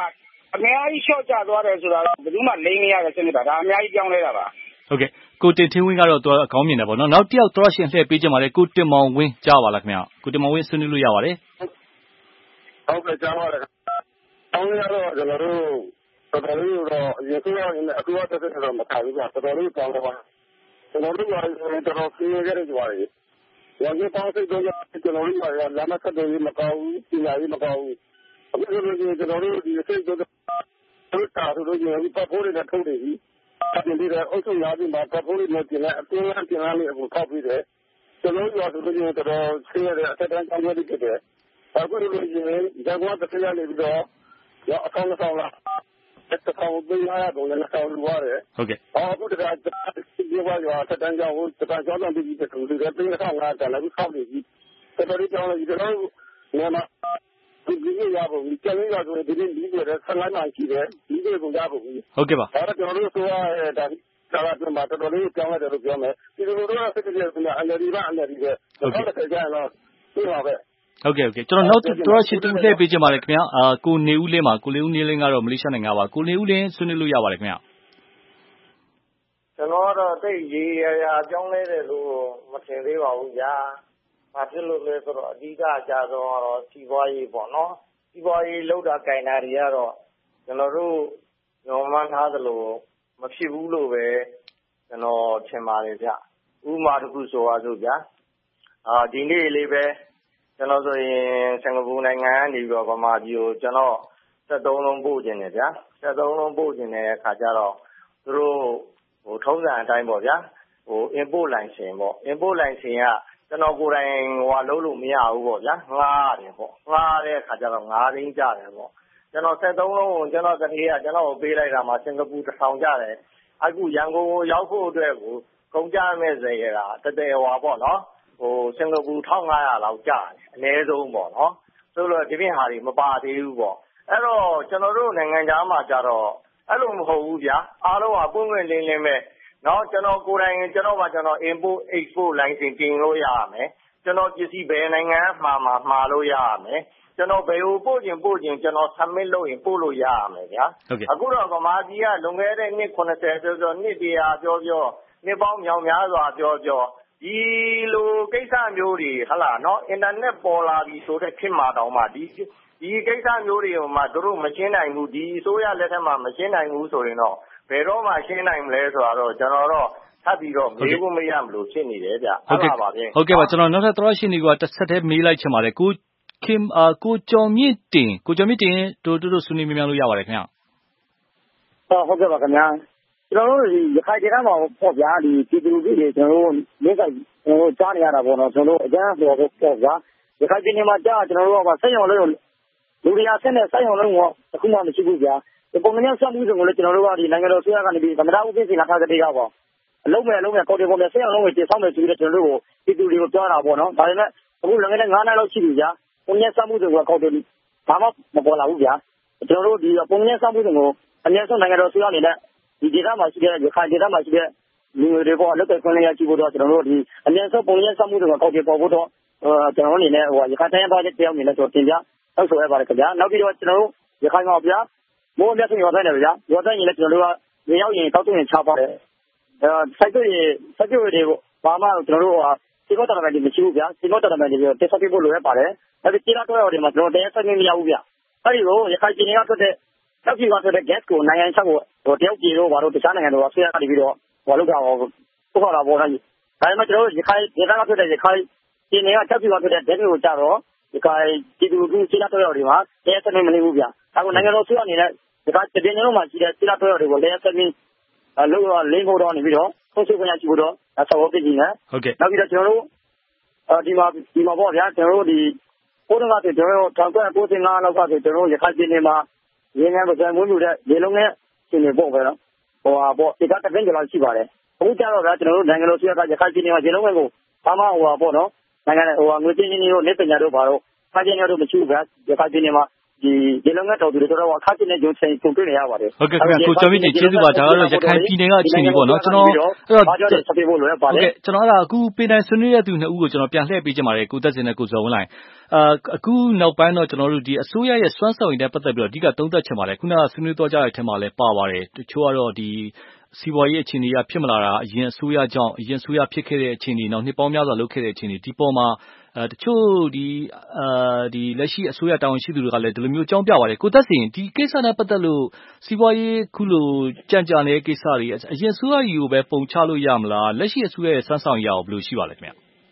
အများကြီးလျှော့ချသွားတယ်ဆိုတာတော့ဘယ်သူမှလိမ်မရတဲ့စနစ်ပါဒါအများကြီးပြောင်းလဲတာပါဟုတ်ကဲ့ကိုတင်ထင်းဝင်းကတော့တော်အကောင်းမြင်တယ်ပေါ့နော်နောက်တစ်ယောက်တော်ရှင်လှည့်ပေးကြပါလေကိုတင်မောင်ဝင်းကြားပါလားခင်ဗျကိုတင်မောင်ဝင်းဆွေးနွေးလို့ရပါတယ်ဟုတ်ကဲ့ကြားပါတယ်အောင်းရတော့ကျွန်တော်တို့တော်တော်လေးတော့ရေဆိုးရနေအခုတော့တက်တော့မထားဘူးကတော်တော်လေးပေါင်းတော့ကျွန်တော်တို့ကတော်တော်ဆင်းရဲကြတယ်ကြွားတယ်ရောင်းပေါင်းစိတ်တော့ကျွန်တော်တို့ကလမ်းမဆက်တယ်မကောင်းဘူးပညာရေးမကောင်းဘူးအခုလိုကျွန်တော်တို့ဒီစိတ်တော့တာတို့ကျွန်တော်ပတ်ဖို့တွေထုတ်တယ်ကြီးတင်ပြီးတော့အုပ်ချုပ်ရာပြီးမှာပတ်ဖို့တွေနဲ့ပြင်လိုက်အတင်းအတင်းလေးအခုထောက်ပြီးတယ်ကျွန်တော်တို့ကဆိုလို့ကျွန်တော်ဆင်းရဲတဲ့အထက်တန်းကျောင်းတွေဖြစ်တယ်အခုလိုရင်ဇာတ်ကွာတစ်ခါလေးပြီးတော့ရောအကောင်ဆောင်လာတက်ကောင်ပေးရတော့လည်းဆောင်လို့ရတယ်ဟုတ်ကဲ့အခုတခါဒီဘက်ရောအထက်တန်းကျောင်းကိုတခါကျောင်းတော်ပြီးတူတူလည်းပြင်ဆောင်လာတယ်လည်းဆောက်နေပြီတော်တော်ကြောင်းလည်းဒီတော့နေမှာဒီနေ့ရဖို့ဒီကျင်းရဆိုဒီနေ့ဒီနေ့ဆက်လိုက်မှရှိတယ်ဒီနေ့ကိုရဖို့ဟုတ်ကဲ့ပါအဲ့တော့ကျွန်တော်တို့ဆိုရတာဒါကကျွန်တော်တော်တော်လေးကြောင်းရတယ်လို့ပြောမယ်ဒီလိုလိုတော့စိတ်ကြည့်နေတာအန်ဒီကအန်ဒီပဲဟုတ်ကဲ့ကြရတော့ဒီပါပဲဟုတ်ကဲ့ကျွန်တော်နောက်တော်ရှိတူလှည့်ပေးကြပါလေခင်ဗျာကိုနေဦးလင်းပါကိုနေဦးလင်းကတော့မလေးရှားနိုင်ငံပါကိုနေဦးလင်းဆွေးနွေးလို့ရပါတယ်ခင်ဗျာကျွန်တော်ကတော့တိတ်ရေးရကြောင်းလဲတယ်လို့မထင်သေးပါဘူးညာဘာဖြစ်လို့လဲဆိုတော့အဓိကအကြဆုံးကတော့စီးပွားရေးပေါ့နော်စီးပွားရေးလောက်တာကင်တာတွေကတော့ကျွန်တော်တို့ညွန်မှန်းထားသလိုမဖြစ်ဘူးလို့ပဲကျွန်တော်ထင်ပါတယ်ဗျဥပမာတစ်ခုဆိုပါစို့ဗျာဒီနေ့လေးပဲကျွန်တော်ဆိုရင်စင်ကာပူနိုင်ငံကနေပြီးတော့ဗမာပြည်ကိုကျွန်တော်73လုံးပို့ခြင်းတယ်ဗျာ73လုံးပို့ခြင်းတဲ့အခါကျတော့သူတို့ထုံးစံအတိုင်းပေါ့ဗျာimport license ပေါ့ import license ကကျွန်တော်ကိုယ်တိုင်လုံးလို့မရဘူးပေါ့ဗျာငှားတယ်ပေါ့ငှားတဲ့အခါကျတော့9သိန်းကျတယ်ပေါ့ကျွန်တော်73လုံးကိုကျွန်တော်တတိယကျွန်တော်ပေးလိုက်တာမှာစင်ကာပူ1000ကျတယ်အခုရန်ကုန်ကိုရောက်ဖို့အတွက်ကိုကုန်ကြမဲ့စေရတာတတဲဟွာပေါ့နော်စင်ကာပူ1500လောက်ကျတယ်အနည်းဆုံးပေါ့နော်ဆိုတော့ဒီပြင်ဟာတွေမပါသေးဘူးပေါ့အဲ့တော့ကျွန်တော်တို့နိုင်ငံသားမှာကြတော့အဲ့လိုမဟုတ်ဘူးဗျာအားလုံးကပွင့်ပွင့်လင်းလင်းပဲနော်ကျွန်တော်ကိုယ်တိုင်ကျွန်တော် import export license တင်လို့ရရမယ်ကျွန်တော်ပစ္စည်းဘယ်နိုင်ငံမှာလို့ရရမယ်ကျွန်တော်ဘယ်ကိုပို့ခြင်းကျွန်တော် submit လုပ်ရင်ပို့လို့ရရမယ်ဗျာအခုတော့ဗမာပြည်ကလွန်ခဲ့တဲ့နှစ်80ပြောနှစ်100ပြောနှစ်ပေါင်းမြောင်များစွာပြောဒီလိုကိစ္စမျိုးတွေဟလာနော်အင်တာနက်ပေါ်လာပြီဆိုတဲ့ခေတ်မှာတောင်မှဒီကိစ္စမျိုးတွေမှာတို့မရှင်းနိုင်ဘူးဒီအစိုးရလက်ထက်မှာမရှင်းနိုင်ဘူးဆိုရင်တော့ဘယ်တော့မှရှင်းနိုင်မလဲဆိုတော့ကျွန်တော်တော့ထပ်ပြီးတော့မေးဖို့မရမလို့ဖြစ်နေတယ်ဗျဟုတ်ပါပါဗျဟုတ်ကဲ့ပါကျွန်တော်နောက်ထပ်တော်ရှင်တွေကတစ်ဆက်တည်းမေးလိုက်ချင်ပါတယ်ကိုကျော်မြင့်တင်တို့ဆွေးနွေးများလို့ရပါတယ်ခင်ဗျဟုတ်ကဲ့ပါခင်ဗျာကျွန်တော်တို့ရခိုင်ဒေသမှာပေါ့ဗျာဒီပြည်သူတွေကျွန်တော်တို့လက်ဆိုင်ကျွန်တော်တို့ကြားနေရတာပေါ့နော်ကျွန်တော်တို့အကြမ်းဆိုတော့ပေါ့ဗျာရခိုင်ပြည်နယ်မှာကြားကျွန်တော်တို့ကဆက်ရုံလုံးလူတွေအဆင့်နဲ့ဆက်ရုံလုံးကအခုမှမရှိဘူးဗျာဒီပုံမှန်ဆက်မှုစုံကိုလည်းကျွန်တော်တို့ကဒီနိုင်ငံတော်ဆွေးရကနေပြီးသမ္မတဦးသိန်းစိန်ကထားတဲ့တေးကပေါ့အလုံးမဲ့ကော်တီပေါ်နဲ့ဆက်ရုံလုံးကိုတင်ဆောင်မယ်ဆိုပြီးတော့ကျွန်တော်တို့ကိုပြည်သူတွေကိုပြောတာပေါ့နော်ဒါပေမဲ့အခုလည်းငယ်9နှစ်လောက်ရှိပြီဗျာပုံမှန်ဆက်မှုစုံကကော်တီဘာမှမပေါ်လာဘူးဗျာကျွန်တော်တို့ဒီပုံမှန်ဆက်မှုစုံကိုအများဆုံးနိုင်ငံတော်ဆွေးရနေတဲ့ဒီဒေသမှာရှိတဲ့ရခိုင်ဒေသမှာရှိတဲ့လူတွေပေါ့လက်တွေခွင့်ရရှိဖို့တော့ကျွန်တော်တို့ဒီအများဆုံးပုံရင်းစမှုတွေကကောက်ပြေပေါ်ဖို့တော့ကျွန်တော်တို့အနေနဲ့ရခိုင်တိုင်းသားတွေတယောက်အနေနဲ့ဆိုတင်ပြဟုတ်ဆိုရပါတယ်ခင်ဗျာနောက်ပြီးတော့ကျွန်တော်တို့ရခိုင်မှာဗျာမိုးအများဆုံးရွာတိုင်းတယ်ဗျာရွာတိုင်းရင်လည်းကျွန်တော်တို့ကရေရောက်ရင်ကောက်သွင်းချပါတယ်စိုက်တွေဘာမှကျွန်တော်တို့စီမောတော်မယ်ဒီမရှိဘူးဗျာစီမောတော်မယ်ဒီတက်ဆက်ဖို့လိုရပါတယ်ဒါပေမဲ့ကျေးတော်တွေမှာကျွန်တော်တရားဆက်မရဘူးဗျာအဲဒီကိုရခိုင်ပြည်နယ်ကထွက်တဲ့တောက်ကြီးကထွက်တဲ့ gas ကိုနိုင်ငံခြားကိုတယောက်ပြည်တော့ဘာလို့တခြားနိုင်ငံတွေကဆွေးနွေးနေပြီးတော့ဘာလို့ကတော့ပို့ခေါ်တာပေါ့နော်ဒါပေမဲ့ကျွန်တော်ရခိုင်ဒေသကထွက်တဲ့ရခိုင်ပြည်နယ်ကတောက်ကြီးကထွက်တဲ့ gas ကိုကြတော့ရခိုင်ပြည်သူလူထုကျေးတော်တွေမှာတရားဆက်မနေဘူးဗျာအခုနိုင်ငံတော်ဆွေးနွေးနေတဲ့ရခိုင်ပြည်နယ်မှာရှိတဲ့ကျေးတော်တွေကိုတရားဆက်ပြီးလို့လင်းဖို့တော့နေပြီးတော့ဆွေးနွေးကြည့်ဖို့တော့ဆောက်ပြီးနေဟုတ်ကဲ့နောက်ပြီးတော့ကျွန်တော်တို့ဒီမှာပေါ့ဗျာကျွန်တော်တို့ဒီပိုးတော့ကကျွန်တော်တို့1995လောက်ကဆိုကျွန်တော်တို့ရခိုင်ပြည်နယ်မှာရင်းနှီးပစံဝင်မှုတဲ့ဒီလုံးနဲ့ရှင်နေပေါ့ပဲနော်ပေါ့ဒီကတပင်းကြော်ရှိပါတယ်အခုကျတော့ဗျာကျွန်တော်တို့နိုင်ငံတော်ဆွေးရကရခိုင်ပြည်နယ်မှာဒီလုံးကိုဘာမှပေါ့နော်နိုင်ငံငွေကြေးရင်းနှီးတို့လက်ပညာတို့ဘာလို့ဖားကျင်းတို့မရှိဘူးဗျာရခိုင်ပြည်နယ်မှာဒီလုပ်ငန်းတော်သူတွေတော်တော်အခက်အခဲနဲ့ကြုံတွေ့နေရပါတယ်ဟုတ်ကဲ့ခင်ဗျာကိုကျော်မြင့်ကျေးဇူးပါဒါကတော့ရခိုင်ပြည်နယ်ကအခြေအနေပေါ့နော်ကျွန်တော်ဆက်ပေးဖို့လိုရပါတယ်ဟုတ်ကဲ့ကျွန်တော်အခုပင်တိုင်ဆွေးနွေးတဲ့သူနှစ်ဦးကိုကျွန်တော်ပြန်လှည့်ပေးချင်ပါတယ်ကိုသက်စင်နဲ့ကိုဇော်ဝင်းလှိုင်အခုနောက်ပိုင်းတော့ကျွန်တော်တို့ဒီအစိုးရရဲ့စွမ်းဆောင်ရည်နဲ့ပတ်သက်ပြီးတော့အဓိကသုံးသပ်ချင်ပါတယ်ခုနကဆွေးနွေးတော့ကြတဲ့အထက်မှာလည်းပါပါတယ်တချို့ကတော့ဒီစီးပွားရေးအခြေအနေကဖြစ်မလာတာအရင်အစိုးရကြောင့်အရင်အစိုးရဖြစ်ခဲ့တဲ့အခြေအနေနောက်နှစ်ပေါင်းများစွာလုပ်ခဲ့တဲ့အခြေအနေဒီပေါ်မှာတချို့ဒီလက်ရှိအစိုးရတာဝန်ရှိသူတွေကလည်းဒီလိုမျိုးအကြောင်းပြပါတယ်ကိုသက်စင်ဒီကိစ္စနဲ့ပတ်သက်လို့စီးပွားရေးခုလိုကြံ့ကြာနေတဲ့ကိစ္စတွေအရင်အစိုးရကြီးကိုပဲပုံချလို့ရမလားလက်ရှိအစိုးရရဲ့စွမ်းဆောင်ရအောင်ဘယ်လိုရှိပါလဲခင်ဗျ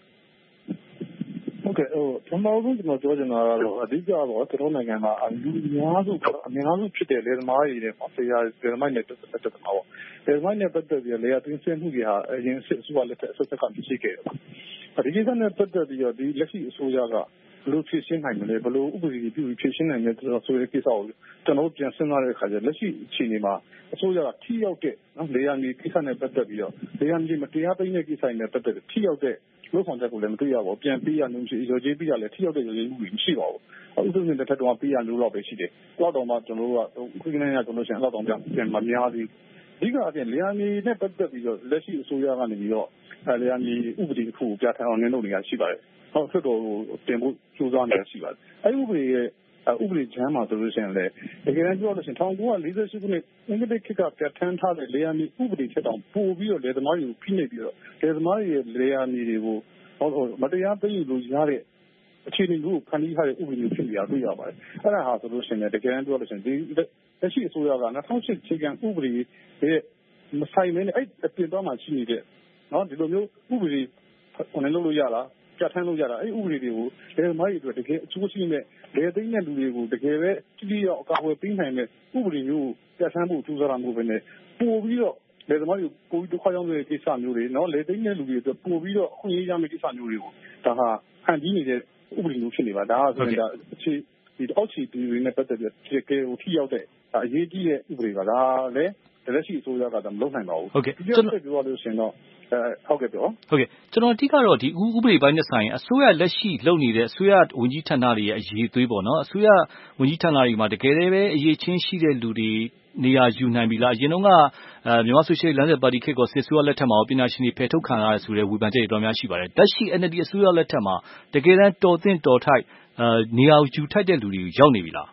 ဟုတ်ကဲ့ပထမဆုံးကျွန်တော်ပြောချင်တာကတော့အဓိကတော့ကျွန်တော်နိုင်ငံမှာလူအများစုဖြစ်တဲ့လယ်သမားတွေနဲ့ဆရာလယ်သမားနဲ့ပတ်သက်တာပေါ့လယ်သမားနဲ့ပတ်သက်ပြီးလေယာသွင်းဆင်းမှုတွေဟာအရင်စစ်အစိုးရလက်ထက်အဆက်ဆက်ကဖြစ်ခဲ့တယ်ဒီကိစ္စနဲ့ပတ်သက်ပြီးတော့ဒီလက်ရှိအစိုးရကဘယ်လိုဖြည့်ရှင်းနိုင်မလဲဘယ်လိုဥပဒေပြုပြီးဖြည့်ရှင်းနိုင်မလဲဆိုတဲ့ကိစ္စကိုကျွန်တော်ပြန်စဉ်းစားတဲ့အခါကျလက်ရှိအခြေအနေမှာအစိုးရကထိရောက်တဲ့လေယာမြေကိစ္စနဲ့ပတ်သက်ပြီးတော့လေယာမြေမတရားသိမ်းတဲ့ကိစ္စနဲ့ပတ်သက်ပြီးထိရောက်တဲ့လို့ဆောင်ချက်ကိုလည်းမတွေ့ရပါဘူးပြန်ပေးရလို့မရှိရော်ကြီးပေးရလဲထိရောက်တဲ့ရော်ကြီးမှုမရှိပါဘူးဥပဒေနဲ့တစ်ထက်တော့ပေးရလို့တော့ပဲရှိတယ်တော့မှကျွန်တော်တို့ကခုကနေရကျွန်တော်ရှင်တော့ပြန်မများသေးအဓိကအပြင်လေယာမြေနဲ့ပတ်သက်ပြီးတော့လက်ရှိအစိုးရကနေပြီးတော့လေယာမြေဥပဒေတစ်ခုကိုပြဋ္ဌာန်းအောင်နည်းလုပ်နေရရှိပါတယ်ဟုတ်ဖြစ်တော့တင်ဖို့စူးစမ်းနေရရှိပါတယ်အဲဒီဥပဒေရဲ့ဥပဒေချမ်းမှာဆိုလို့ရှိရင်လည်းတကယ်တမ်းပြောလို့ရှိရင်1948ခုနှစ်အင်္ဂလိပ်ခေတ်ကပြဋ္ဌာန်းထားတဲ့လေယာမြေဥပဒေချက်တောင်ပို့ပြီးတော့လေသမားတွေကိုဖိနှိပ်ပြီးတော့လေသမားတွေရဲ့လေယာမြေတွေကိုမတရားသိမ်းယူလို့ရတဲ့အခြေအနေမျိုးကိုဖန်တီးထားတဲ့ဥပဒေမျိုးဖြစ်နေတာတွေ့ရပါတယ်အဲ့ဒါဟာဆိုလို့ရှိရင်တကယ်တမ်းပြောလို့ရှိရင်ဒီလက်ရှိအစိုးရက2008အခြေခံဥပဒေရဲ့မဆိုင်မင်းနဲ့အဲ့အပြင်တော့မှရှိနေတဲ့ဒီလိုမျိုးဥပဒေလုပ်လို့ရလားပြဋ္ဌာန်းလို့ရတာအဲ့ဥပဒေတွေကိုလယ်သမားတွေအတွက်တကယ်အကျိုးရှိတဲ့လယ်သိမ်းတဲ့လူတွေကိုတကယ်ပဲတိကျအကာအကွယ်ပေးနိုင်တဲ့ဥပဒေမျိုးကိုပြဋ္ဌာန်းဖို့ကြိုးစားတာမျိုးပဲနဲ့ပို့ပြီးတော့လယ်သမားတွေကိုဒုက္ခရောက်တဲ့ကိစ္စမျိုးတွေလယ်သိမ်းတဲ့လူတွေအတွက်ပို့ပြီးတော့အခွင့်အရေးရမယ့်ကိစ္စမျိုးတွေကိုဒါဟာဖန်တီးနေတဲ့ဥပဒေမျိုးဖြစ်နေပါဒါဟာဆိုရင်ဒါဒီအောက်ခြေပြည်တွေနဲ့ပတ်သက်ပြီးတကယ်ကိုထိရောက်တဲ့အရေးကြီးတဲ့ဥပဒေပါဒါလည်းလက်ရှိအစိုးရကမလုပ်နိုင်ပါဘူးဟုတ်ကဲ့ကျွန်တော်ပြောလို့ရှိရင်တော့ဟုတ်ကဲ့ပြောဟုတ်ကဲ့ကျွန်တော်အဓိကတော့ဒီဥပဒေပိုင်းနဲ့ဆိုင်အစိုးရလက်ရှိလုပ်နေတဲ့အစိုးရဝန်ကြီးဌာနတွေရဲ့အရေးသွေးပေါ့နော်အစိုးရဝန်ကြီးဌာနတွေမှာတကယ်ပဲအရေးချင်းရှိတဲ့လူတွေနေရာယူနိုင်ပြီလားအရင်တုန်းကမြန်မာဆိုရှယ်လမ်းစဉ်ပါတီခေတ်ကစစ်ဆိုးလက်ထက်မှာပညာရှင်တွေဖယ်ထုတ်ခံရတယ်ဆိုတဲ့ဝေဖန်ချက်တွေတော်များရှိပါတယ်တက်ရှိ NLD အစိုးရလက်ထက်မှာတကယ်တမ်းတော်သင့်တော်ထိုက်နေရာယူထိုက်တဲ့လူတွေရောက်နေပြီလား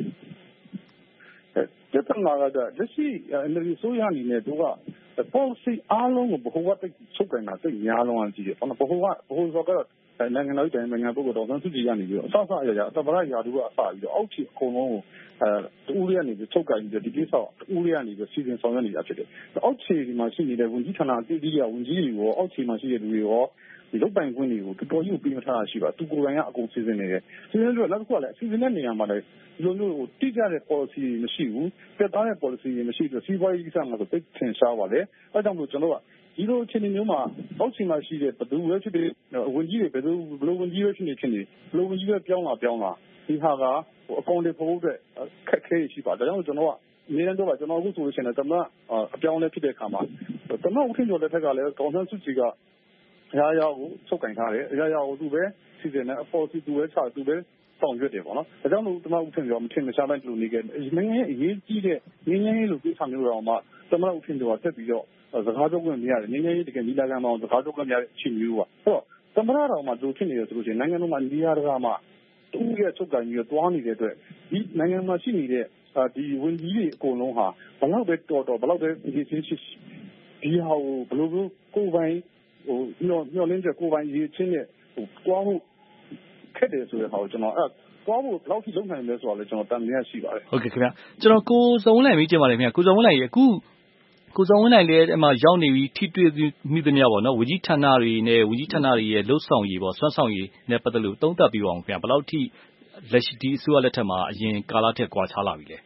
ပြဿနာကလက်ရှိ NLD အစိုးရအနေနဲ့တို့က policy အားလုံးကိုဘဟုကတိတ်ချုပ်ကန်တာသိများလုံးအောင်ကြည့်တယ်ဘဟုဆိုတော့နိုင်ငံတော်တိုင်းနိုင်ငံပုဂ္ဂိုလ်တော်ဆန်းစုကြည်ကနေပြီးတော့အစအရာတပရရာထူးကအစပြီးတော့အောက်ခြေအကုန်လုံးကိုတူးရနေပြီးချုပ်ကန်ပြီးဒီကိစ္စတူးရနေပြီးစီစဉ်ဆောင်ရွက်နေတာဖြစ်တယ်အောက်ခြေဒီမှာရှိနေတဲ့ဝန်ကြီးဌာနအသီးသီးကဝန်ကြီးတွေရောအောက်ခြေမှာရှိတဲ့လူတွေရောဒီလုတ်ပိုင်ခွင့်တွေကိုတော်တော်ကြီးပြီးမထားတာရှိပါသူကိုယ်တိုင်ကအကုန်စီစဉ်နေတယ်စီစဉ်လို့နောက်တစ်ခုကလည်းစီစဉ်တဲ့နေရာမှာလည်းဒီလိုမျိုးတိကျတဲ့ policy မရှိဘူးပြတ်သားတဲ့ policy မရှိဘူးစီးပွားရေးကိစ္စမှာဆိုသိထင်ရှားပါလေအဲကြောင့်မို့ကျွန်တော်ကဒီလိုအခြေအနေမျိုးမှာအောက်ခြေမှာရှိတဲ့ဘယ်သူပဲဖြစ်တဲ့ဝန်ကြီးတွေဘယ်လိုဝန်ကြီးပဲဖြစ်နေဘယ်လိုဝန်ကြီးပဲပြောင်းလာဒီဟာကအကောင့်တွေပို့တဲ့ခက်ခဲရှိပါဒါကြောင့်ကျွန်တော်ကအများကြီးတော့ကျွန်တော်အခုဆိုလို့ရှိရင်တမအပြောင်းလဲဖြစ်တဲ့အခါမှာတမဦးထင်ကျော်လက်ထက်ကလည်းကောင်ဆန်းစုကြည်ကအရာရာကိုချုပ်ကင်ထားတယ်အရာရာကိုသူပဲစီစဉ်တယ်အပေါ်စီသူပဲချသူပဲဆောင်ရွက်တယ်ပေါ့နော်ဒါကြောင့်လို့တမဦးထင်ကျော်မထင်မရှားတိုင်းလူနေခဲ့နိုင်ငံရဲ့အရေးကြီးတဲ့ငင်းငင်းလို့ကိစ္စမျိုးတော့မှတမဦးထင်ကျော်တက်ပြီးတော့စကားပြောခွင့်မရတယ်ငင်းငင်းတကယ်မိလာကံအောင်စကားပြောခွင့်မရတဲ့အချိန်မျိုးပါအဲ့တော့တမရတော်မှာသူဖြစ်နေတယ်ဆိုလို့ရှိရင်နိုင်ငံတော်မှာနေရာတကာမှာတူရဲ့ချုပ်ကင်ပြီးတော့တွားနေတဲ့အတွက်ဒီနိုင်ငံမှာရှိနေတဲ့ဒီဝန်ကြီးတွေအကုန်လုံးဟာဘလောက်ပဲတော်ဘလောက်ပဲအရေးချင်းရှိဒီဟာကိုဘယ်လိုကိုယ်ပိုင်ညှော်လင်းချက်ကိုယ်ပိုင်ရေးချင်းနဲ့တွားဖို့ခက်တယ်ဆိုတဲ့ဟာကိုကျွန်တော်တွားဖို့ဘယ်လောက်ထိလုပ်နိုင်လဲဆိုတာလည်းကျွန်တော်တန်မြတ်ရှိပါတယ်ဟုတ်ကဲ့ခင်ဗျကျွန်တော်ကိုစုံဝင်းနိုင်မေးချင်ပါတယ်ခင်ဗျကိုစုံဝင်းနိုင်ရေအခုကိုစုံဝင်းနိုင်လည်းအမှရောက်နေပြီးထိတွေ့မိသမျှပေါ့နော်ဝန်ကြီးဌာနတွေနဲ့ဝန်ကြီးဌာနတွေရဲ့လှုပ်ဆောင်ရေးပေါ့စွမ်းဆောင်ရေးနဲ့ပတ်သက်လို့သုံးသပ်ပြီးပါအောင်ခင်ဗျဘယ်လောက်ထိလက်ရှိဒီအစိုးရလက်ထက်မှာအရင်ကာလထက်ကွာခြားလာပြီလဲ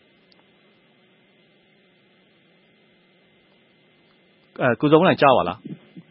ကိုစုံဝင်းနိုင်ကြားပါလား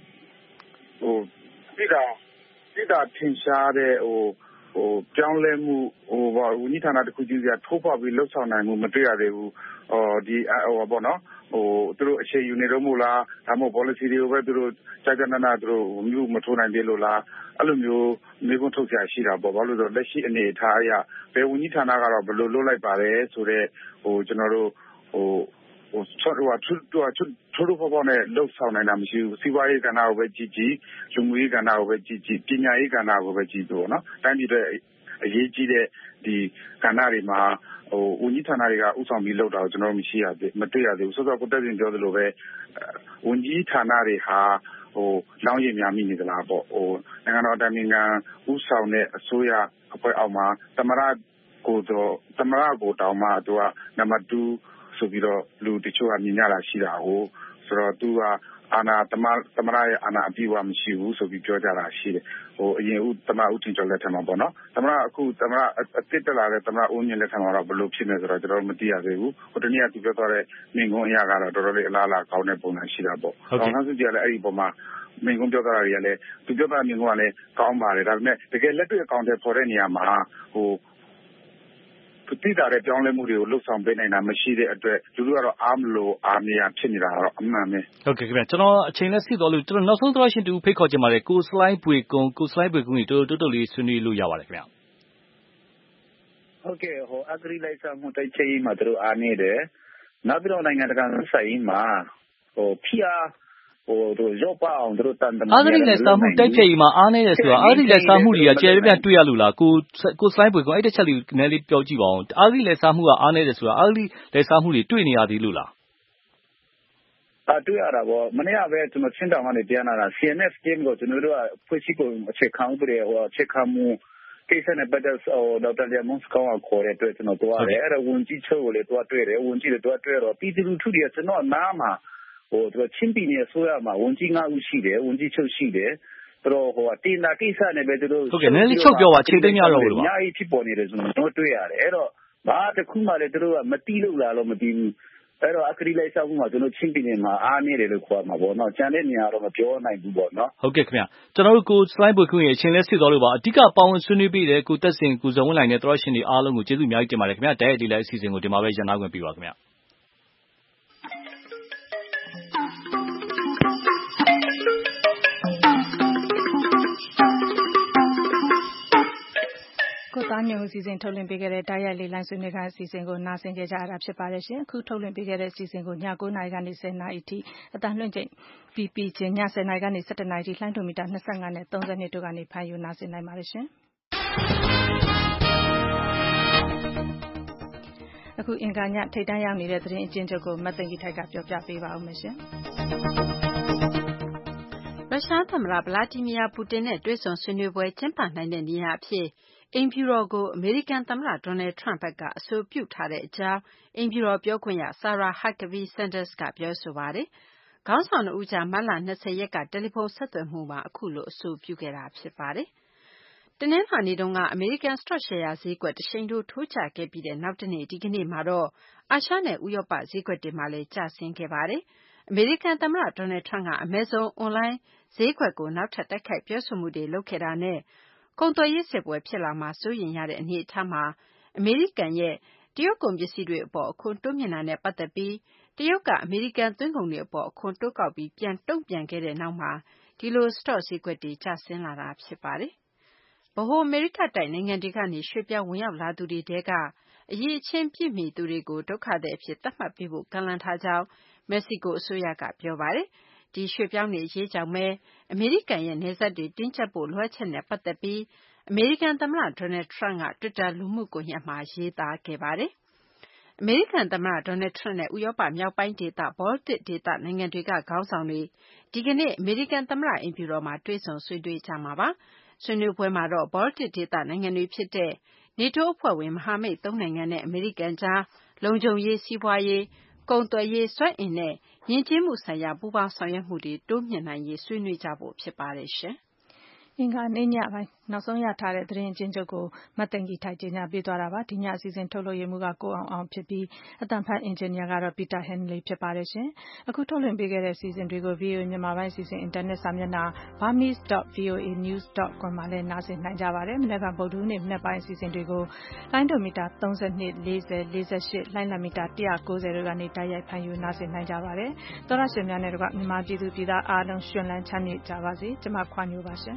တိတာထင်ရှားတဲ့ပြောင်းလဲမှုဝန်ကြီးဌာနတစ်ခုချင်းစီကထိုးဖောက်ပြီးလှုပ်ဆောင်နိုင်မှုမတွေ့ရသေးဘူးဒီပေါ့နော်သူတို့အခြေယူနေတော့မို့လားဒါမှမဟုတ် policy တွေကိုပဲသူတို့ကြိုက်ကြနနာသူတို့မထိုးနိုင်သေးလို့လားအဲ့လိုမျိုးမေးခွန်းထုတ်စရာရှိတာပေါ့ဘာလို့လဲဆိုတော့လက်ရှိအနေအထားအရဘယ်ဝန်ကြီးဌာနကတော့ဘယ်လိုလုပ်လိုက်ပါတယ်ဆိုတော့ကျွန်တော်တို့ထိုးဖောက်နဲ့လှုပ်ဆောင်နိုင်တာမရှိဘူးစီးပွားရေးကဏ္ဍကိုပဲကြည့်လူမှုရေးကဏ္ဍကိုပဲကြည့်ပညာရေးကဏ္ဍကိုပဲကြည့်ပေါ့နော်တိုင်းပြည်တွေအရေးကြီးတဲ့ဒီကဏ္ဍတွေမှာဝန်ကြီးဌာနတွေကဥဆောင်ပြီးလုပ်တာကိုကျွန်တော်မတွေ့ရသေးဘူးဆိုတော့ကိုတက်ရင်ပြောသလိုပဲဝန်ကြီးဌာနတွေဟာလောင်းရည်များမိနေသလားပေါ့နိုင်ငံတော်အတိုင်ပင်ခံဥဆောင်တဲ့အစိုးရအဖွဲ့အောက်မှာသမရကိုတောင်မှသူကနံပါတ်2ဆိုပြီးတော့လူတချို့ကမြင်ကြတာရှိတာကိုဆိုတော့သူကအာဏာသမရရဲ့အာဏာအပြည့်အဝမရှိဘူးဆိုပြီးပြောကြတာရှိတယ်အရင်သမရဦးထင်ကျော်လက်ထက်မှာပေါ့နော်သမရအသစ်တက်လာတဲ့သမရဦးမြင့်လက်ထက်မှာတော့ဘယ်လိုဖြစ်နေဆိုတော့ကျွန်တော်မသိရသေးဘူးတနည်းသူပြောသွားတဲ့မိန့်ခွန်းအရာကတော့တော်တော်လေးအလားအလာကောင်းတဲ့ပုံစံရှိတာပေါ့အောင်ဆန်းစုကြည်ကလည်းအဲ့ဒီပုံမှာမိန့်ခွန်းပြောသွားတာတွေကလည်းသူပြောသွားတဲ့မိန့်ခွန်းကလည်းကောင်းပါတယ်ဒါပေမဲ့တကယ်လက်တွေ့အကောင့်တွေပေါ်တဲ့နေရာမှာတိတာတဲ့ပြောင်းလဲမှုတွေကိုလှုပ်ဆောင်ပေးနိုင်တာမရှိတဲ့အတွက်လူတို့ကတော့အားမလို့အားမရဖြစ်နေတာကတော့အမှန်ပဲဟုတ်ကဲ့ခင်ဗျကျွန်တော်အချိန်လက်ရှိသွားလို့ကျွန်တော်နောက်ဆုံးသွားရှင်တူဖိတ်ခေါ်ချင်ပါတယ်ကိုစလိုင်းပွေကုန်းကြီးတိုးလေးဆွေးနွေးလို့ရပါတယ်ခင်ဗျဟုတ်ကဲ့အဂရိလိုက်စားမှုတိုက်ချေးမှာတို့အားနေတယ်နောက်ပြီးတော့နိုင်ငံတကာဆိုင်မှာဖိအားတို့ရောပါအောင်တို့တန်တမာအားကြီးလက်စားမှုတိုက်ဖြတ်ရေးမှာအားနေတယ်ဆိုတာအားကြီးလက်စားမှုတွေကကျေပြန့်တွေ့ရလို့လားကိုစလိုင်းပွေကုန်းအဲ့တစ်ချက်လေးနည်းနည်းပြောကြည့်ပါဦးအားကြီးလက်စားမှုကအားနေတယ်ဆိုတာအားကြီးလက်စားမှုတွေတွေ့နေရသေးလို့လားတွေ့ရတာပေါ့မနေ့ကပဲကျွန်တော်ချင်းတောင်ကနေပြန်လာတာ CNF game ကိုကျွန်တော်တို့ကဖွဲ့စည်းပုံအခြေခံဥပဒေအခြေခံမှုကိစ္စနဲ့ပတ်သက်ဒေါက်တာလျမုန်းစကောင်းကခေါ်တဲ့အတွက်ကျွန်တော်သွားတယ်အဲ့ဒါဝန်ကြီးချုပ်ကိုလည်းသွားတွေ့တယ်ဝန်ကြီးလည်းသွားတွေ့တော့ပြည်သူလူထုတွေကျွန်တော်နားမှာသူချင်းပြည်နယ်ဆိုရမှာဝန်ကြီး9ဦးရှိတယ်ဝန်ကြီးချုပ်ရှိတယ်သူတို့တင်တာကိစ္စနဲ့ပဲသူတို့ဟုတ်ကဲ့နည်းနည်းချုပ်ပြောပါချိန်သိမ်းရတော့လို့ပါအများကြီးဖြစ်ပေါ်နေတယ်ဆိုတော့တွေ့ရတယ်အဲ့တော့ဘာတစ်ခုမှလည်းသူတို့ကမတီးလို့လားလို့မတီးဘူးအဲ့တော့အကရိလိုက်စားမှုမှာကျွန်တော်ချင်းပြည်နယ်မှာအားနေတယ်လို့ခေါ်မှာပေါ့နော်ကျန်တဲ့နေရာတော့မပြောနိုင်ဘူးပေါ့နော်ဟုတ်ကဲ့ခင်ဗျကျွန်တော်တို့ကိုစလိုင်းပွေခွင့်ရဲ့အချိန်လဲစစ်သွားလို့ပါအဓိကပေါင်းဆွေးနွေးပေးတယ်ကိုတက်စင်ကိုဇော်ဝင်းနိုင်နဲ့သရရှင်တွေအားလုံးကိုကျေးဇူးအများကြီးတင်ပါတယ်ခင်ဗျတိုက်ရိုက်ဒီလိုက်အစီအစဉ်ကိုဒီမှာပဲရန်နာခွင့်ပြုပါခင်ဗျကိုသားညွန့်ဦးစီစဉ်ထုတ်လွှင့်ပေးခဲ့တဲ့တိုက်ရိုက်လေးလိုင်းဆွေးနွေးခန်းအစီအစဉ်ကိုနားဆင်ကြကြရတာဖြစ်ပါတယ်ရှင်အခုထုတ်လွှင့်ပေးခဲ့တဲ့အစီအစဉ်ကိုည9:00 နာရီကနေ10:00 နာရီထိအတန်လွှင့်ချိန်ပြီးချင်းည10:00 နာရီကနေ17:00 နာရီထိလှိုင်းဒိုမီတာ25နဲ့32တို့ကနေဖမ်းယူနားဆင်နိုင်ပါတယ်ရှင်အခုအင်္ဂါညထိပ်တန်းရောက်နေတဲ့သတင်းအကျဉ်းချုပ်ကိုမတ်သိန်းကြီးထိုက်ကပြောပြပေးပါဦးမယ်ရှင်ရုရှားသမ္မတဗလာဒီမီယာပူတင်နဲ့တွေ့ဆုံဆွေးနွေးပွဲကျင်းပနိုင်တဲ့နေရာအဖြစ်အိမ်ဖြူတော်ကိုအမေရိကန်သမ္မတဒေါ်နယ်ထရန့်ဘက်ကအဆိုပြုထားတဲ့အကြောင်းအိမ်ဖြူတော်ပြောခွင့်ရ Sarah Huckabee Sanders ကပြောဆိုပါတယ်။ခေါင်းဆောင်2ဦးကြားမတ်လ20ရက်ကတယ်လီဖုန်းဆက်သွယ်မှုမှာအခုလိုအဆိုပြုခဲ့တာဖြစ်ပါတယ်။တနင်္လာနေ့တုန်းကအမေရိကန်စတော့ရှယ်ယာဈေးကွက်တရှိန်ထိုးကျခဲ့ပြီးတဲ့နောက်တနေ့ဒီကနေ့မှာတော့အာရှနဲ့ဥရောပဈေးကွက်တွေမှာလည်းကျဆင်းခဲ့ပါတယ်။အမေရိကန်သမ္မတဒေါ်နယ်ထရန့်က Amazon အွန်လိုင်းဈေးကွက်ကိုနောက်ထပ်တိုက်ခိုက်ပြောဆိုမှုတွေလုပ်ခဲ့တာနဲ့ကုန်သွယ်ရေးစစ်ပွဲဖြစ်လာမှာစိုးရိမ်ရတဲ့အနေအထားမှာအမေရိကန်ရဲ့တရုတ်ကုန်ပစ္စည်းတွေအပေါ်အခွန်တိုးမြင့်တာနဲ့ပတ်သက်ပြီးတရုတ်ကအမေရိကန်သွင်းကုန်တွေအပေါ်အခွန်တိုးကောက်ပြီးပြန်တုံ့ပြန်ခဲ့တဲ့နောက်မှာဒီလိုစတော့ဈေးကွက်တွေကျဆင်းလာတာဖြစ်ပါတယ်။ဗဟိုအမေရိကတိုက်နိုင်ငံတွေကနေရွှေ့ပြောင်းဝင်ရောက်လာသူတွေထဲကအရေးအချင်းပြည့်မီသူတွေကိုဒုက္ခသည်အဖြစ်သတ်မှတ်ပေးဖို့ကမ်းလှမ်းထားကြောင်းမက္ကဆီကိုအစိုးရကပြောပါတယ်။ဒီရွှေ့ပြောင်းတွေအရေးကြောင့်ပဲအမေရိကန်ရဲ့နယ်စပ်တွေတင်းကျပ်ဖို့လိုအပ်ချက်နဲ့ပတ်သက်ပြီးအမေရိကန်သမ္မတဒေါ်နယ်ထရန့်ကတွစ်တာလူမှုကွန်ရက်မှာရေးသားခဲ့ပါတယ်။အမေရိကန်သမ္မတဒေါ်နယ်ထရန့်နဲ့ဥရောပမြောက်ပိုင်းဒေသဘောလတစ်ဒေသနိုင်ငံတွေကခေါင်းဆောင်တွေဒီကနေ့အမေရိကန်သမ္မတအိမ်ဖြူတော်မှာတွေ့ဆုံဆွေးနွေးကြမှာပါ။ဆွေးနွေးပွဲမှာတော့ဘောလတစ်ဒေသနိုင်ငံတွေဖြစ်တဲ့နေတိုးအဖွဲ့ဝင်မဟာမိတ်3နိုင်ငံနဲ့အမေရိကန်ကြားလုံခြုံရေးစီးပွားရေးကုန်သွယ်ရေးစွမ်းအင်နဲ့ယဉ်ကျေးမှုဆိုင်ရာပူးပေါင်းဆောင်ရွက်မှုတွေတိုးမြှင့်နိုင်ရေးဆွေးနွေးကြဖို့ဖြစ်ပါတယ်ရှင်။အင်္ဂါနေ့ညပိုင်းနောက်ဆုံးရထားတဲ့သတင်းအကျဉ်းချုပ်ကိုမသိင်္ဂီထိုက်ကြီးညာပေးသွားတာပါဒီညအစီအစဉ်ထုတ်လွှင့်ရမှုကကိုအောင်ဖြစ်ပြီးအသံဖတ်အင်ဂျင်နီယာကတော့ Peter Henley ဖြစ်ပါတယ်ရှင်အခုထုတ်လွှင့်ပေးခဲ့တဲ့အစီအစဉ်တွေကို VOA မြန်မာပိုင်းအစီအစဉ်အင်တာနက်စာမျက်နှာ burmese.voanews.com မှာလည်းနားဆင်နိုင်ကြပါတယ်မနေ့ကဗုဒ္ဓဟူးနေ့မနေ့ပိုင်းအစီအစဉ်တွေကိုလိုင်းဒိုမီတာ32 40 48လိုင်းလမီတာ190တို့ကနေတိုက်ရိုက်ဖန်ယူနားဆင်နိုင်ကြပါတယ်သောရရှင်များနဲ့တကွမြန်မာပြည်သူပြည်သားအားလုံးရှင်လန်းချမ်းမြေ့ကြပါစေကျွန်မခွာညိုပါရှင်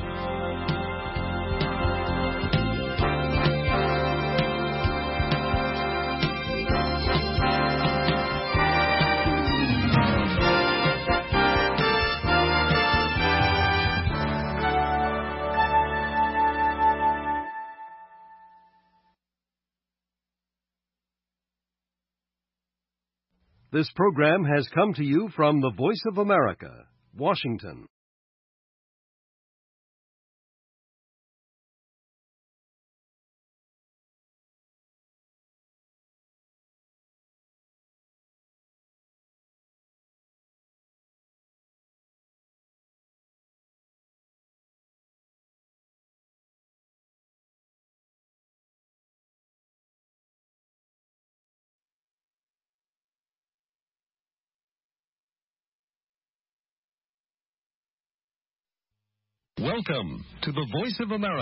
This program has come to you from the Voice of America, Washington. Welcome to the Voice of America.